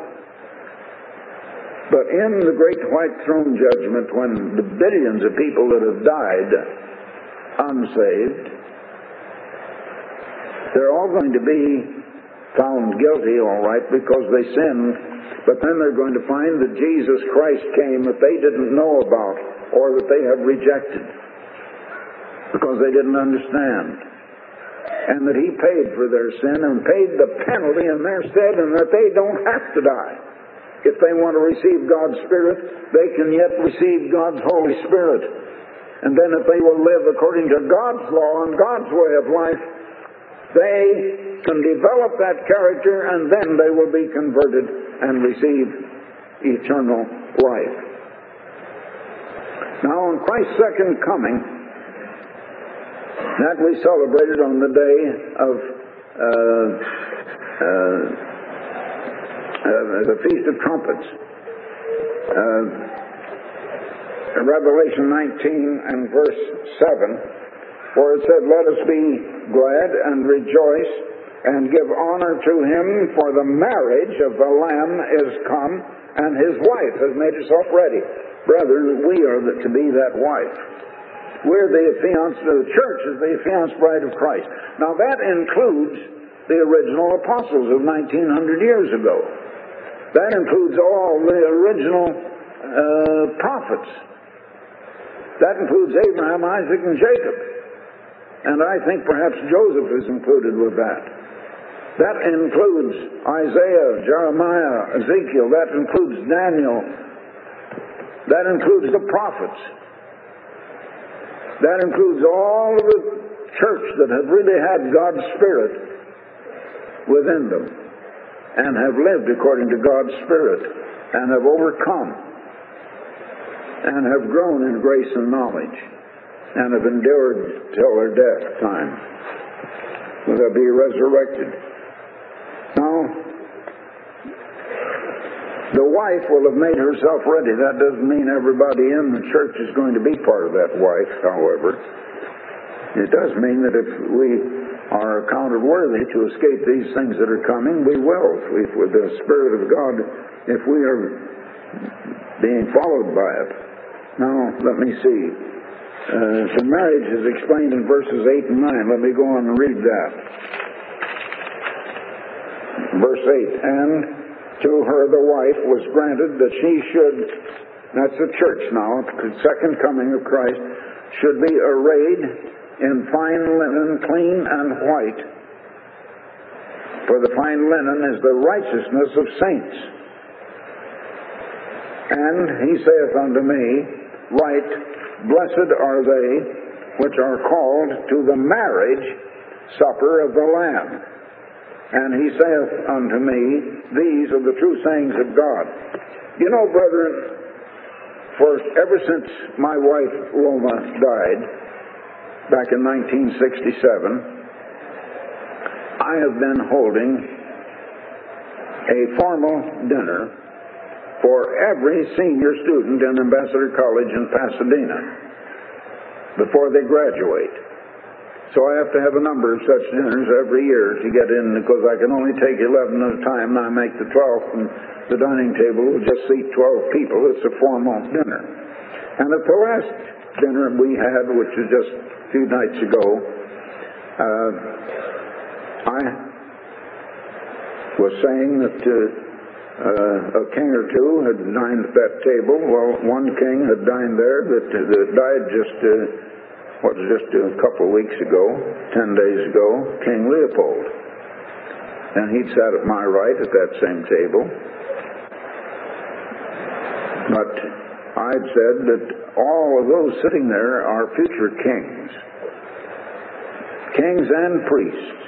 But in the great white throne judgment, when the billions of people that have died unsaved, they're all going to be found guilty, all right, because they sinned, but then they're going to find that Jesus Christ came that they didn't know about, or that they have rejected, because they didn't understand. And that He paid for their sin and paid the penalty in their stead, and that they don't have to die. If they want to receive God's Spirit, they can yet receive God's Holy Spirit. And then if they will live according to God's law and God's way of life, they can develop that character, and then they will be converted and receive eternal life. Now, on Christ's second coming, that we celebrated on the day of uh, uh, uh, the Feast of Trumpets. Uh, Revelation nineteen and verse seven, where it said, "Let us be glad and rejoice and give honor to him, for the marriage of the Lamb is come, and his wife has made herself ready." Brethren, we are to be that wife. We're the affianced, the church is the affianced bride of Christ. Now that includes the original apostles of nineteen hundred years ago. That includes all the original uh, prophets. That includes Abraham, Isaac, and Jacob. And I think perhaps Joseph is included with that. That includes Isaiah, Jeremiah, Ezekiel. That includes Daniel. That includes the prophets. That includes all of the church that have really had God's Spirit within them and have lived according to God's Spirit and have overcome and have grown in grace and knowledge and have endured till their death time. Will they be resurrected? Now, the wife will have made herself ready. That doesn't mean everybody in the church is going to be part of that wife, however. It does mean that if we are accounted worthy to escape these things that are coming, we will. If with the Spirit of God, if we are being followed by it. Now, let me see. Uh, the marriage is explained in verses eight and nine. Let me go on and read that. Verse eight, "And to her the wife was granted that she should," that's the church now, the second coming of Christ, "should be arrayed in fine linen, clean and white. For the fine linen is the righteousness of saints. And he saith unto me, Right, blessed are they which are called to the marriage supper of the Lamb. And he saith unto me, These are the true sayings of God." You know, brethren, for ever since my wife Loma died back in nineteen sixty-seven, I have been holding a formal dinner for every senior student in Ambassador College in Pasadena before they graduate. So I have to have a number of such dinners every year to get in, because I can only take eleven at a time, and I make the twelfth, and the dining table will just seat twelve people. It's a formal dinner. And at the last dinner we had, which was just a few nights ago, uh, I was saying that uh, uh, a king or two had dined at that table. Well, one king had dined there that, that died just... Uh, what was just a couple of weeks ago, ten days ago, King Leopold. And he'd sat at my right at that same table. But I'd said that all of those sitting there are future kings. Kings and priests.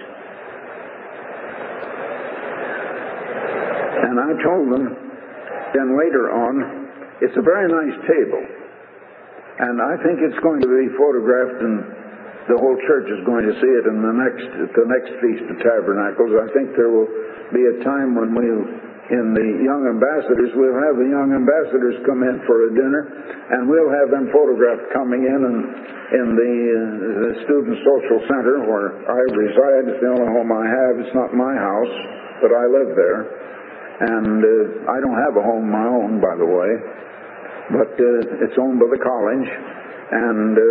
And I told them, then later on, it's a very nice table. And I think it's going to be photographed, and the whole church is going to see it in the next the next Feast of Tabernacles. I think there will be a time when we'll, in the young ambassadors, we'll have the young ambassadors come in for a dinner, and we'll have them photographed coming in and in the, uh, the Student Social Center where I reside. It's the only home I have. It's not my house, but I live there. And uh, I don't have a home of my own, by the way. But uh, it's owned by the college, and uh,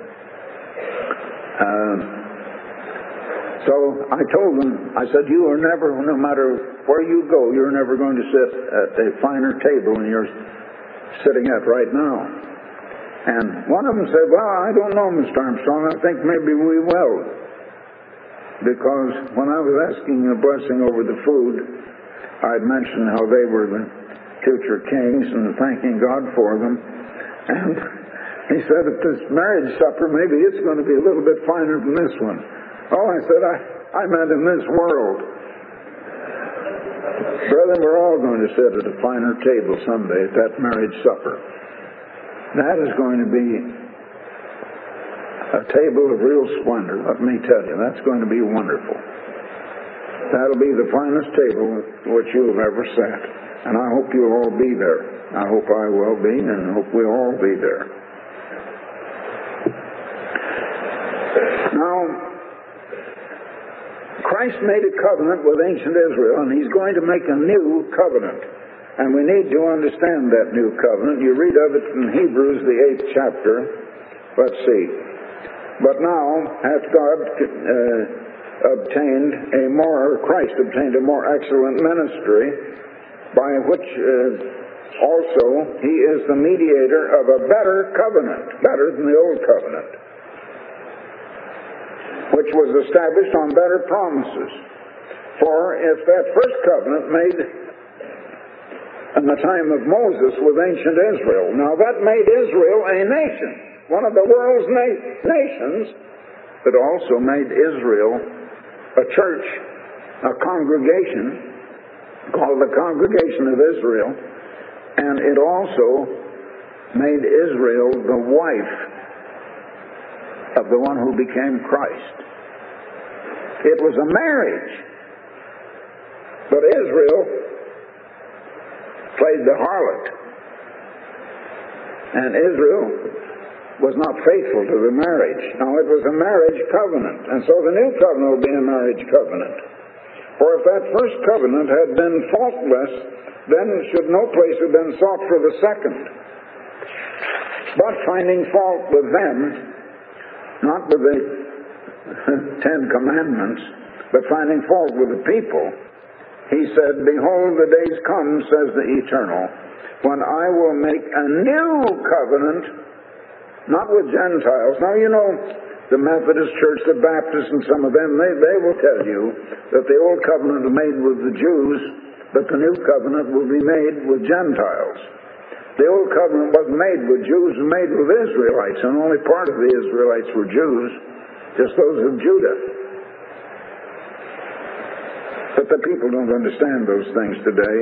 uh, so I told them, I said, you are never, no matter where you go, you're never going to sit at a finer table than you're sitting at right now. And one of them said, well, I don't know, Mister Armstrong, I think maybe we will. Because when I was asking a blessing over the food, I'd mentioned how they were the future kings and thanking God for them. And he said, at this marriage supper, maybe it's going to be a little bit finer than this one. Oh, I said, I, I meant in this world. Brethren, we're all going to sit at a finer table someday at that marriage supper. That is going to be a table of real splendor, let me tell you. That's going to be wonderful. That'll be the finest table which you've ever sat. And I hope you'll all be there. I hope I will be, and I hope we'll all be there. Now, Christ made a covenant with ancient Israel, and He's going to make a new covenant. And we need to understand that new covenant. You read of it in Hebrews, the eighth chapter. Let's see. But now hath God uh, obtained a more, Christ obtained a more excellent ministry, by which uh, also He is the mediator of a better covenant, better than the old covenant, which was established on better promises. For if that first covenant made in the time of Moses with ancient Israel, now that made Israel a nation, one of the world's na- nations, but also made Israel a church, a congregation, called the Congregation of Israel, and it also made Israel the wife of the one who became Christ. It was a marriage, but Israel played the harlot, and Israel was not faithful to the marriage. Now it was a marriage covenant, and so the new covenant will be a marriage covenant. For if that first covenant had been faultless, then should no place have been sought for the second. But finding fault with them, not with the Ten Commandments, but finding fault with the people, He said, Behold, the days come, says the Eternal, when I will make a new covenant, not with Gentiles. Now, you know, the Methodist Church, the Baptists, and some of them, they, they will tell you that the old covenant was made with the Jews, but the new covenant will be made with Gentiles. The old covenant wasn't made with Jews, it was made with Israelites, and only part of the Israelites were Jews, just those of Judah. But the people don't understand those things today.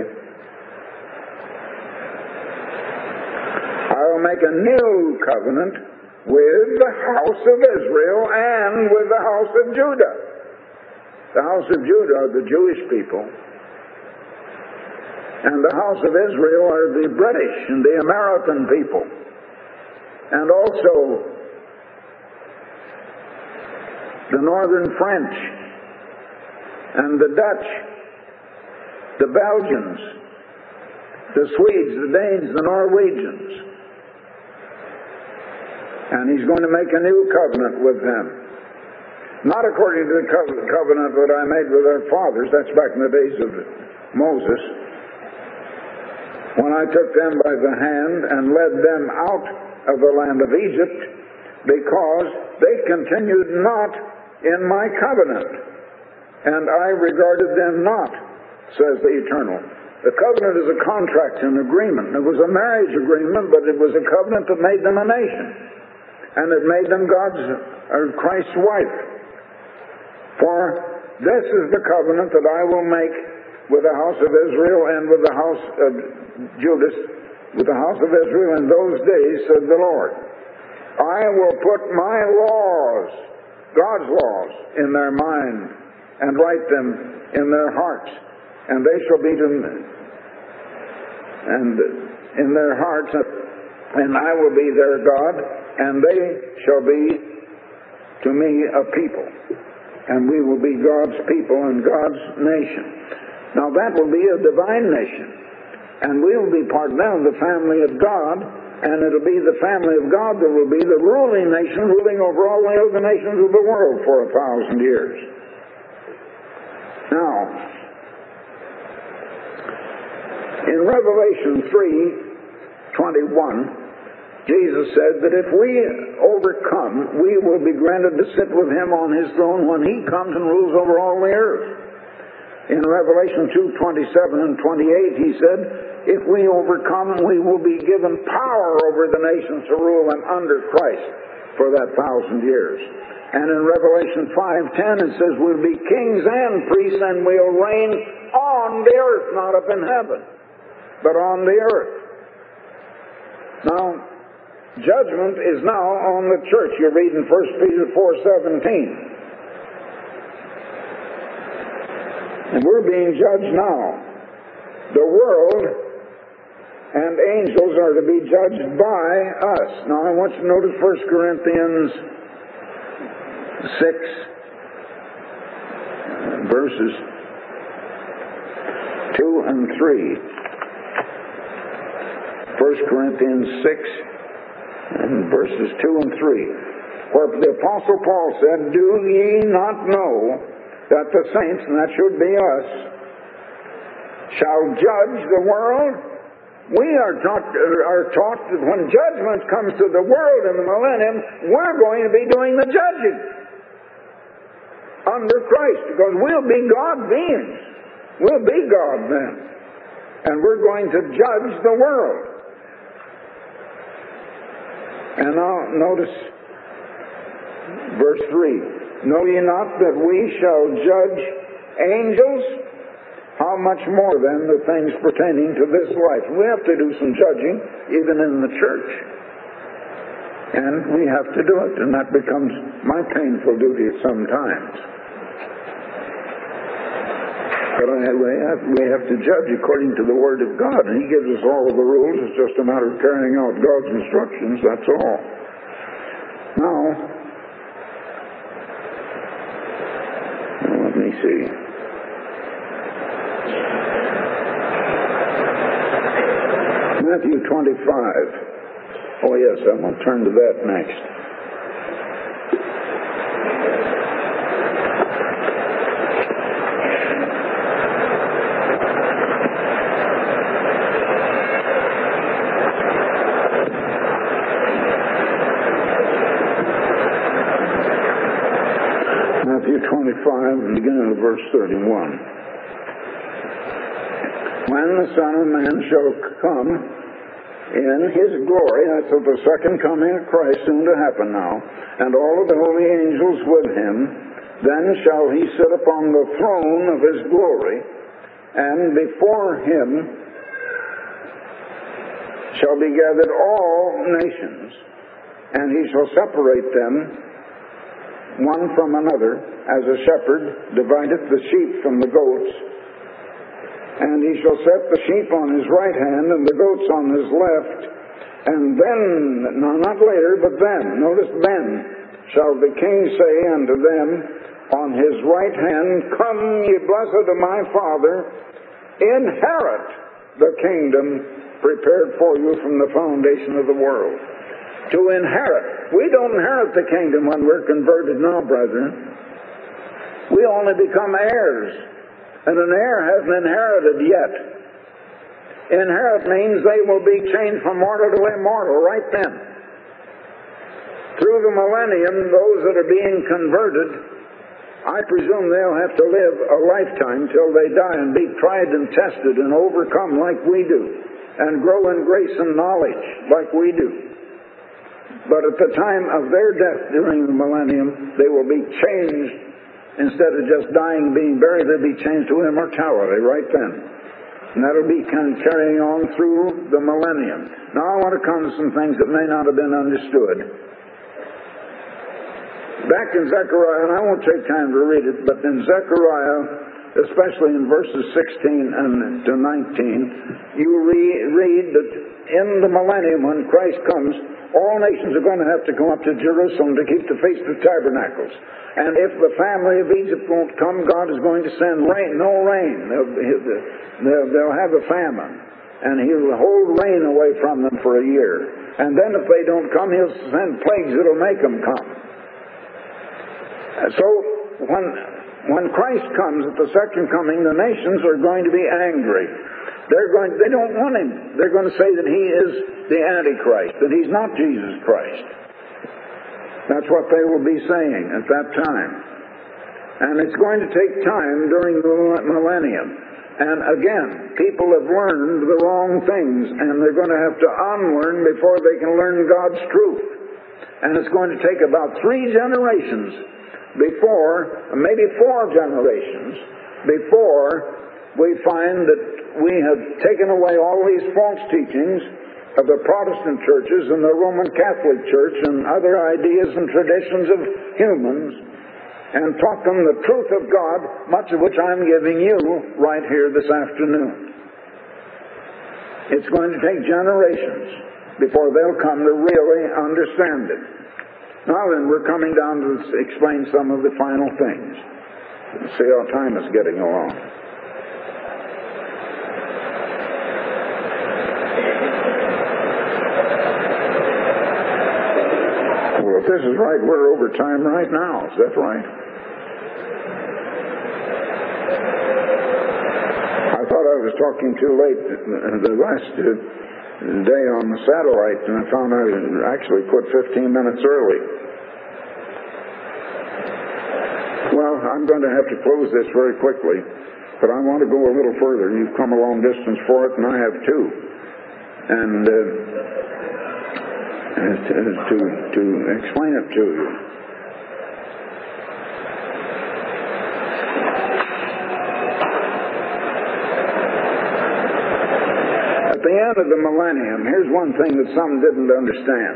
I will make a new covenant with the house of Israel and with the house of Judah. The house of Judah are the Jewish people, and the house of Israel are the British and the American people, and also the Northern French and the Dutch, the Belgians, the Swedes, the Danes, the Norwegians. And He's going to make a new covenant with them. Not according to the covenant that I made with their fathers, that's back in the days of Moses, when I took them by the hand and led them out of the land of Egypt, because they continued not in my covenant, and I regarded them not, says the Eternal. The covenant is a contract, an agreement. It was a marriage agreement, but it was a covenant that made them a nation. And it made them God's, or Christ's wife. For this is the covenant that I will make with the house of Israel and with the house of Judas, with the house of Israel in those days, said the Lord. I will put my laws, God's laws, in their mind and write them in their hearts, and they shall be to me, and in their hearts, and I will be their God, and they shall be to me a people, and we will be God's people and God's nation. Now that will be a divine nation, and we will be part now of the family of God, and it'll be the family of God that will be the ruling nation, ruling over all the other nations of the world for a thousand years. Now, in Revelation three twenty-one, Jesus said that if we overcome, we will be granted to sit with Him on His throne when He comes and rules over all the earth. In Revelation two twenty-seven and twenty-eight, He said, if we overcome, we will be given power over the nations to rule them under Christ for that thousand years. And in Revelation five ten it says we'll be kings and priests and we'll reign on the earth, not up in heaven, but on the earth. Now, judgment is now on the church. You read in First Peter four seventeen. And we're being judged now. The world and angels are to be judged by us. Now I want you to notice First Corinthians six, verses two and three. First Corinthians six, and verses two and three. For the Apostle Paul said, do ye not know that the saints, and that should be us, shall judge the world? We are taught, are taught that when judgment comes to the world in the millennium, we're going to be doing the judging under Christ, because we'll be God beings. We'll be God then. And we're going to judge the world. And now notice verse three. Know ye not that we shall judge angels? How much more then the things pertaining to this life? We have to do some judging, even in the church. And we have to do it, and that becomes my painful duty at some times. But I, we, have, we have to judge according to the Word of God, and He gives us all of the rules. It's just a matter of carrying out God's instructions, that's all. Now, let me see. Matthew twenty-five. Oh yes, I'm going to turn to that next. Matthew twenty-five, beginning of verse thirty-one. When the Son of Man shall come in His glory, that's of the second coming of Christ, soon to happen now, and all of the holy angels with Him, then shall He sit upon the throne of His glory, and before Him shall be gathered all nations, and He shall separate them one from another, as a shepherd divideth the sheep from the goats. And He shall set the sheep on His right hand, and the goats on His left. And then, no, not later, but then, notice then, shall the King say unto them on His right hand, Come, ye blessed of my Father, inherit the kingdom prepared for you from the foundation of the world. To inherit. We don't inherit the kingdom when we're converted now, brethren. We only become heirs. And an heir hasn't inherited yet. Inherit means they will be changed from mortal to immortal right then. Through the millennium, those that are being converted, I presume they'll have to live a lifetime till they die and be tried and tested and overcome like we do, and grow in grace and knowledge like we do. But at the time of their death during the millennium, they will be changed. Instead of just dying and being buried, they'll be changed to immortality right then. And that'll be kind of carrying on through the millennium. Now I want to come to some things that may not have been understood. Back in Zechariah, and I won't take time to read it, but in Zechariah, especially in verses sixteen and to nineteen, you re- read that in the millennium when Christ comes, all nations are going to have to come up to Jerusalem to keep the Feast of Tabernacles. And if the family of Egypt won't come, God is going to send rain, no rain. They'll, they'll, they'll have a famine. And He'll hold rain away from them for a year. And then if they don't come, He'll send plagues that will make them come. So when, when Christ comes at the second coming, the nations are going to be angry. They're going, they don't want Him. They're going to say that He is the Antichrist, that He's not Jesus Christ. That's what they will be saying at that time. And it's going to take time during the millennium. And again, people have learned the wrong things, and they're going to have to unlearn before they can learn God's truth. And it's going to take about three generations before, maybe four generations, before we find that we have taken away all these false teachings of the Protestant churches and the Roman Catholic Church and other ideas and traditions of humans, and taught them the truth of God, much of which I'm giving you right here this afternoon. It's going to take generations before they'll come to really understand it. Now then, we're coming down to explain some of the final things. Let's see how time is getting along. Well, if this is right, we're over time right now. Is that right? I thought I was talking too late the last uh, day on the satellite, and I found I actually put fifteen minutes early. Well, I'm going to have to close this very quickly, but I want to go a little further. You've come a long distance for it, and I have too. And uh, to, to explain it to you. At the end of the millennium, here's one thing that some didn't understand.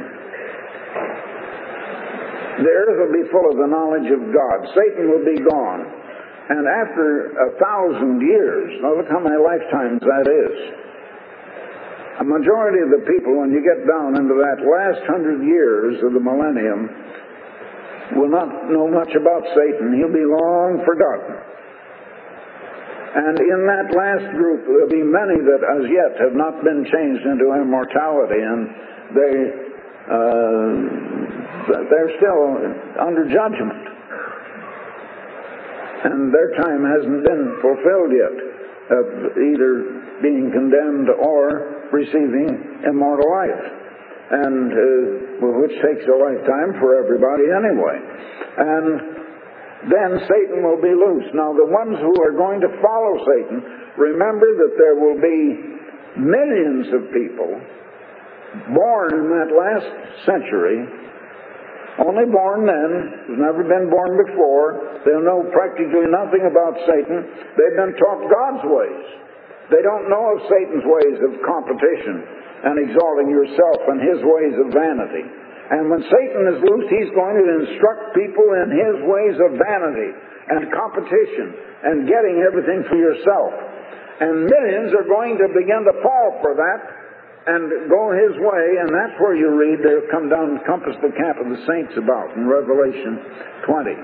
The earth will be full of the knowledge of God. Satan will be gone. And after a thousand years, now look how many lifetimes that is. A majority of the people, when you get down into that last hundred years of the millennium, will not know much about Satan. He'll be long forgotten. And in that last group, there'll be many that as yet have not been changed into immortality, and they, uh, they're still under judgment. And their time hasn't been fulfilled yet of either being condemned or receiving immortal life, and uh, well, which takes a lifetime for everybody anyway. And then Satan will be loose. Now, the ones who are going to follow Satan, remember that there will be millions of people born in that last century, only born then, who's never been born before. They'll know practically nothing about Satan. They've been taught God's ways. They don't know of Satan's ways of competition and exalting yourself and his ways of vanity. And when Satan is loose, he's going to instruct people in his ways of vanity and competition and getting everything for yourself. And millions are going to begin to fall for that and go his way, and that's where you read they'll come down and compass the camp of the saints about in Revelation twenty.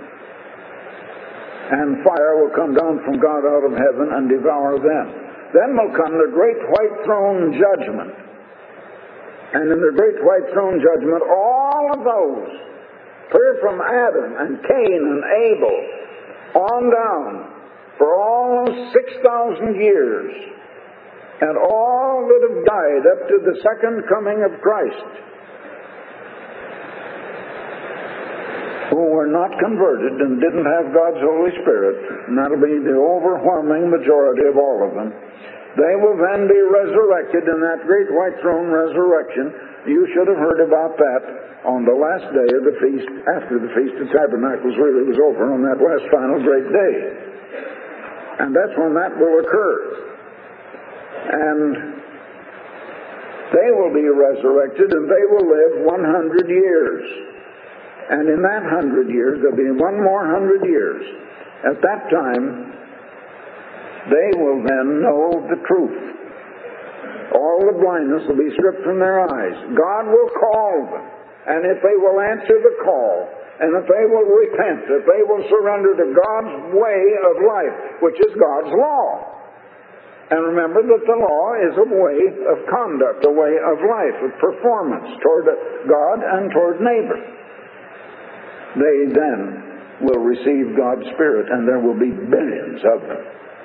And fire will come down from God out of heaven and devour them. Then will come the great white throne judgment. And in the great white throne judgment, all of those, clear from Adam and Cain and Abel, on down, for all those six thousand years, and all that have died up to the second coming of Christ, who were not converted and didn't have God's Holy Spirit, and that'll be the overwhelming majority of all of them, they will then be resurrected in that great white throne resurrection. You should have heard about that on the last day of the feast, after the Feast of Tabernacles really was over, on that last final great day. And that's when that will occur. And they will be resurrected, and they will live one hundred years. And in that hundred years, there'll be one more hundred years. At that time, they will then know the truth. All the blindness will be stripped from their eyes. God will call them. And if they will answer the call, and if they will repent, if they will surrender to God's way of life, which is God's law. And remember that the law is a way of conduct, a way of life, of performance toward God and toward neighbor. They then will receive God's Spirit, and there will be billions of them.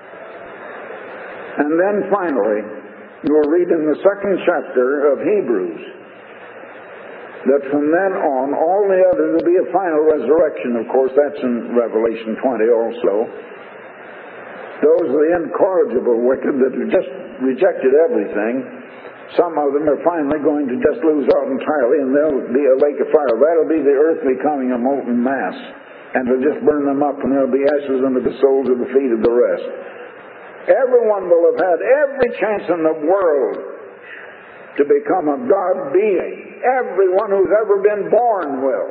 And then finally, you'll read in the second chapter of Hebrews that from then on, all the others will be a final resurrection. Of course, that's in Revelation twenty also. Those are the incorrigible wicked that have just rejected everything. Some of them are finally going to just lose out entirely, and there'll be a lake of fire. That'll be the earth becoming a molten mass, and it'll just burn them up, and there'll be ashes under the soles of the feet of the rest. Everyone will have had every chance in the world to become a God being. Everyone who's ever been born will.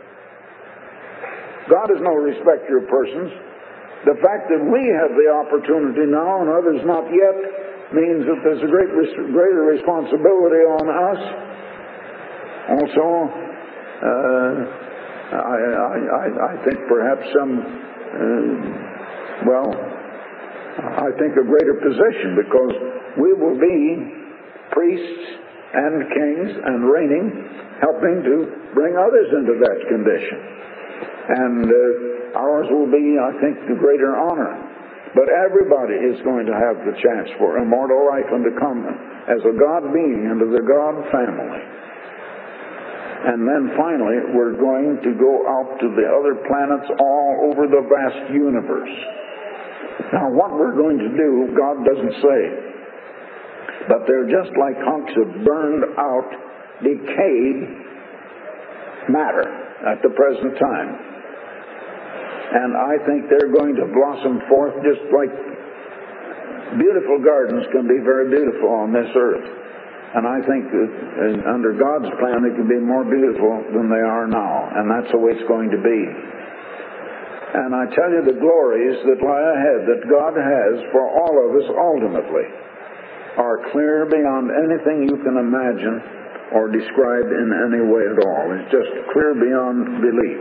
God is no respecter of persons. The fact that we have the opportunity now and others not yet means that there's a great greater responsibility on us. Also, uh, I, I, I, I think perhaps some, uh, well, I think a greater position, because we will be priests and kings and reigning, helping to bring others into that condition. And uh, ours will be, I think, the greater honor. But everybody is going to have the chance for immortal life and to come as a God being into the God family. And then finally, we're going to go out to the other planets all over the vast universe. Now, what we're going to do, God doesn't say. But they're just like hunks of burned out, decayed matter at the present time. And I think they're going to blossom forth just like beautiful gardens can be very beautiful on this earth. And I think that under God's plan they can be more beautiful than they are now. And that's the way it's going to be. And I tell you, the glories that lie ahead that God has for all of us ultimately are clear beyond anything you can imagine or describe in any way at all. It's just clear beyond belief.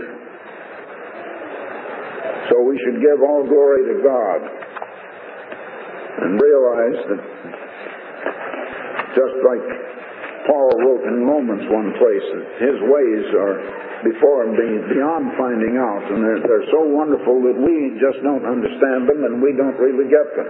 So we should give all glory to God and realize that, just like Paul wrote in Romans one place, that his ways are before him beyond finding out, and they're, they're so wonderful that we just don't understand them and we don't really get them.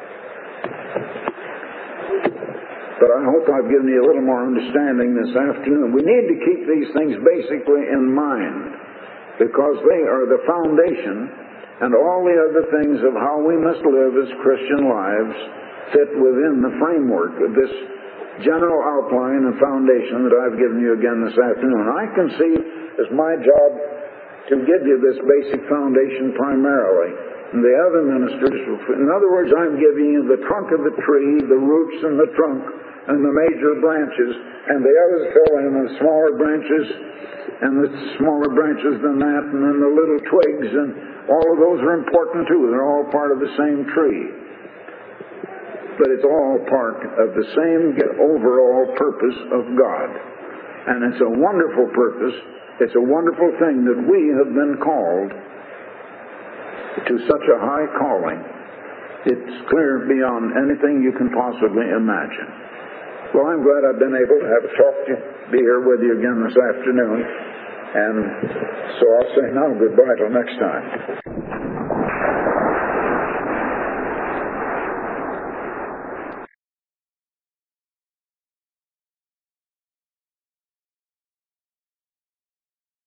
But I hope I've given you a little more understanding this afternoon. We need to keep these things basically in mind, because they are the foundation, and all the other things of how we must live as Christian lives fit within the framework of this general outline and foundation that I've given you again this afternoon. I can see it's my job to give you this basic foundation primarily. And the other ministers, in other words, I'm giving you the trunk of the tree, the roots and the trunk, and the major branches, and the others fill in the smaller branches, and the smaller branches than that, and then the little twigs, and all of those are important too. They're all part of the same tree. But it's all part of the same overall purpose of God. And it's a wonderful purpose. It's a wonderful thing that we have been called to such a high calling. It's clear beyond anything you can possibly imagine. Well, I'm glad I've been able to have a talk to be here with you again this afternoon. And so I'll say now goodbye till next time.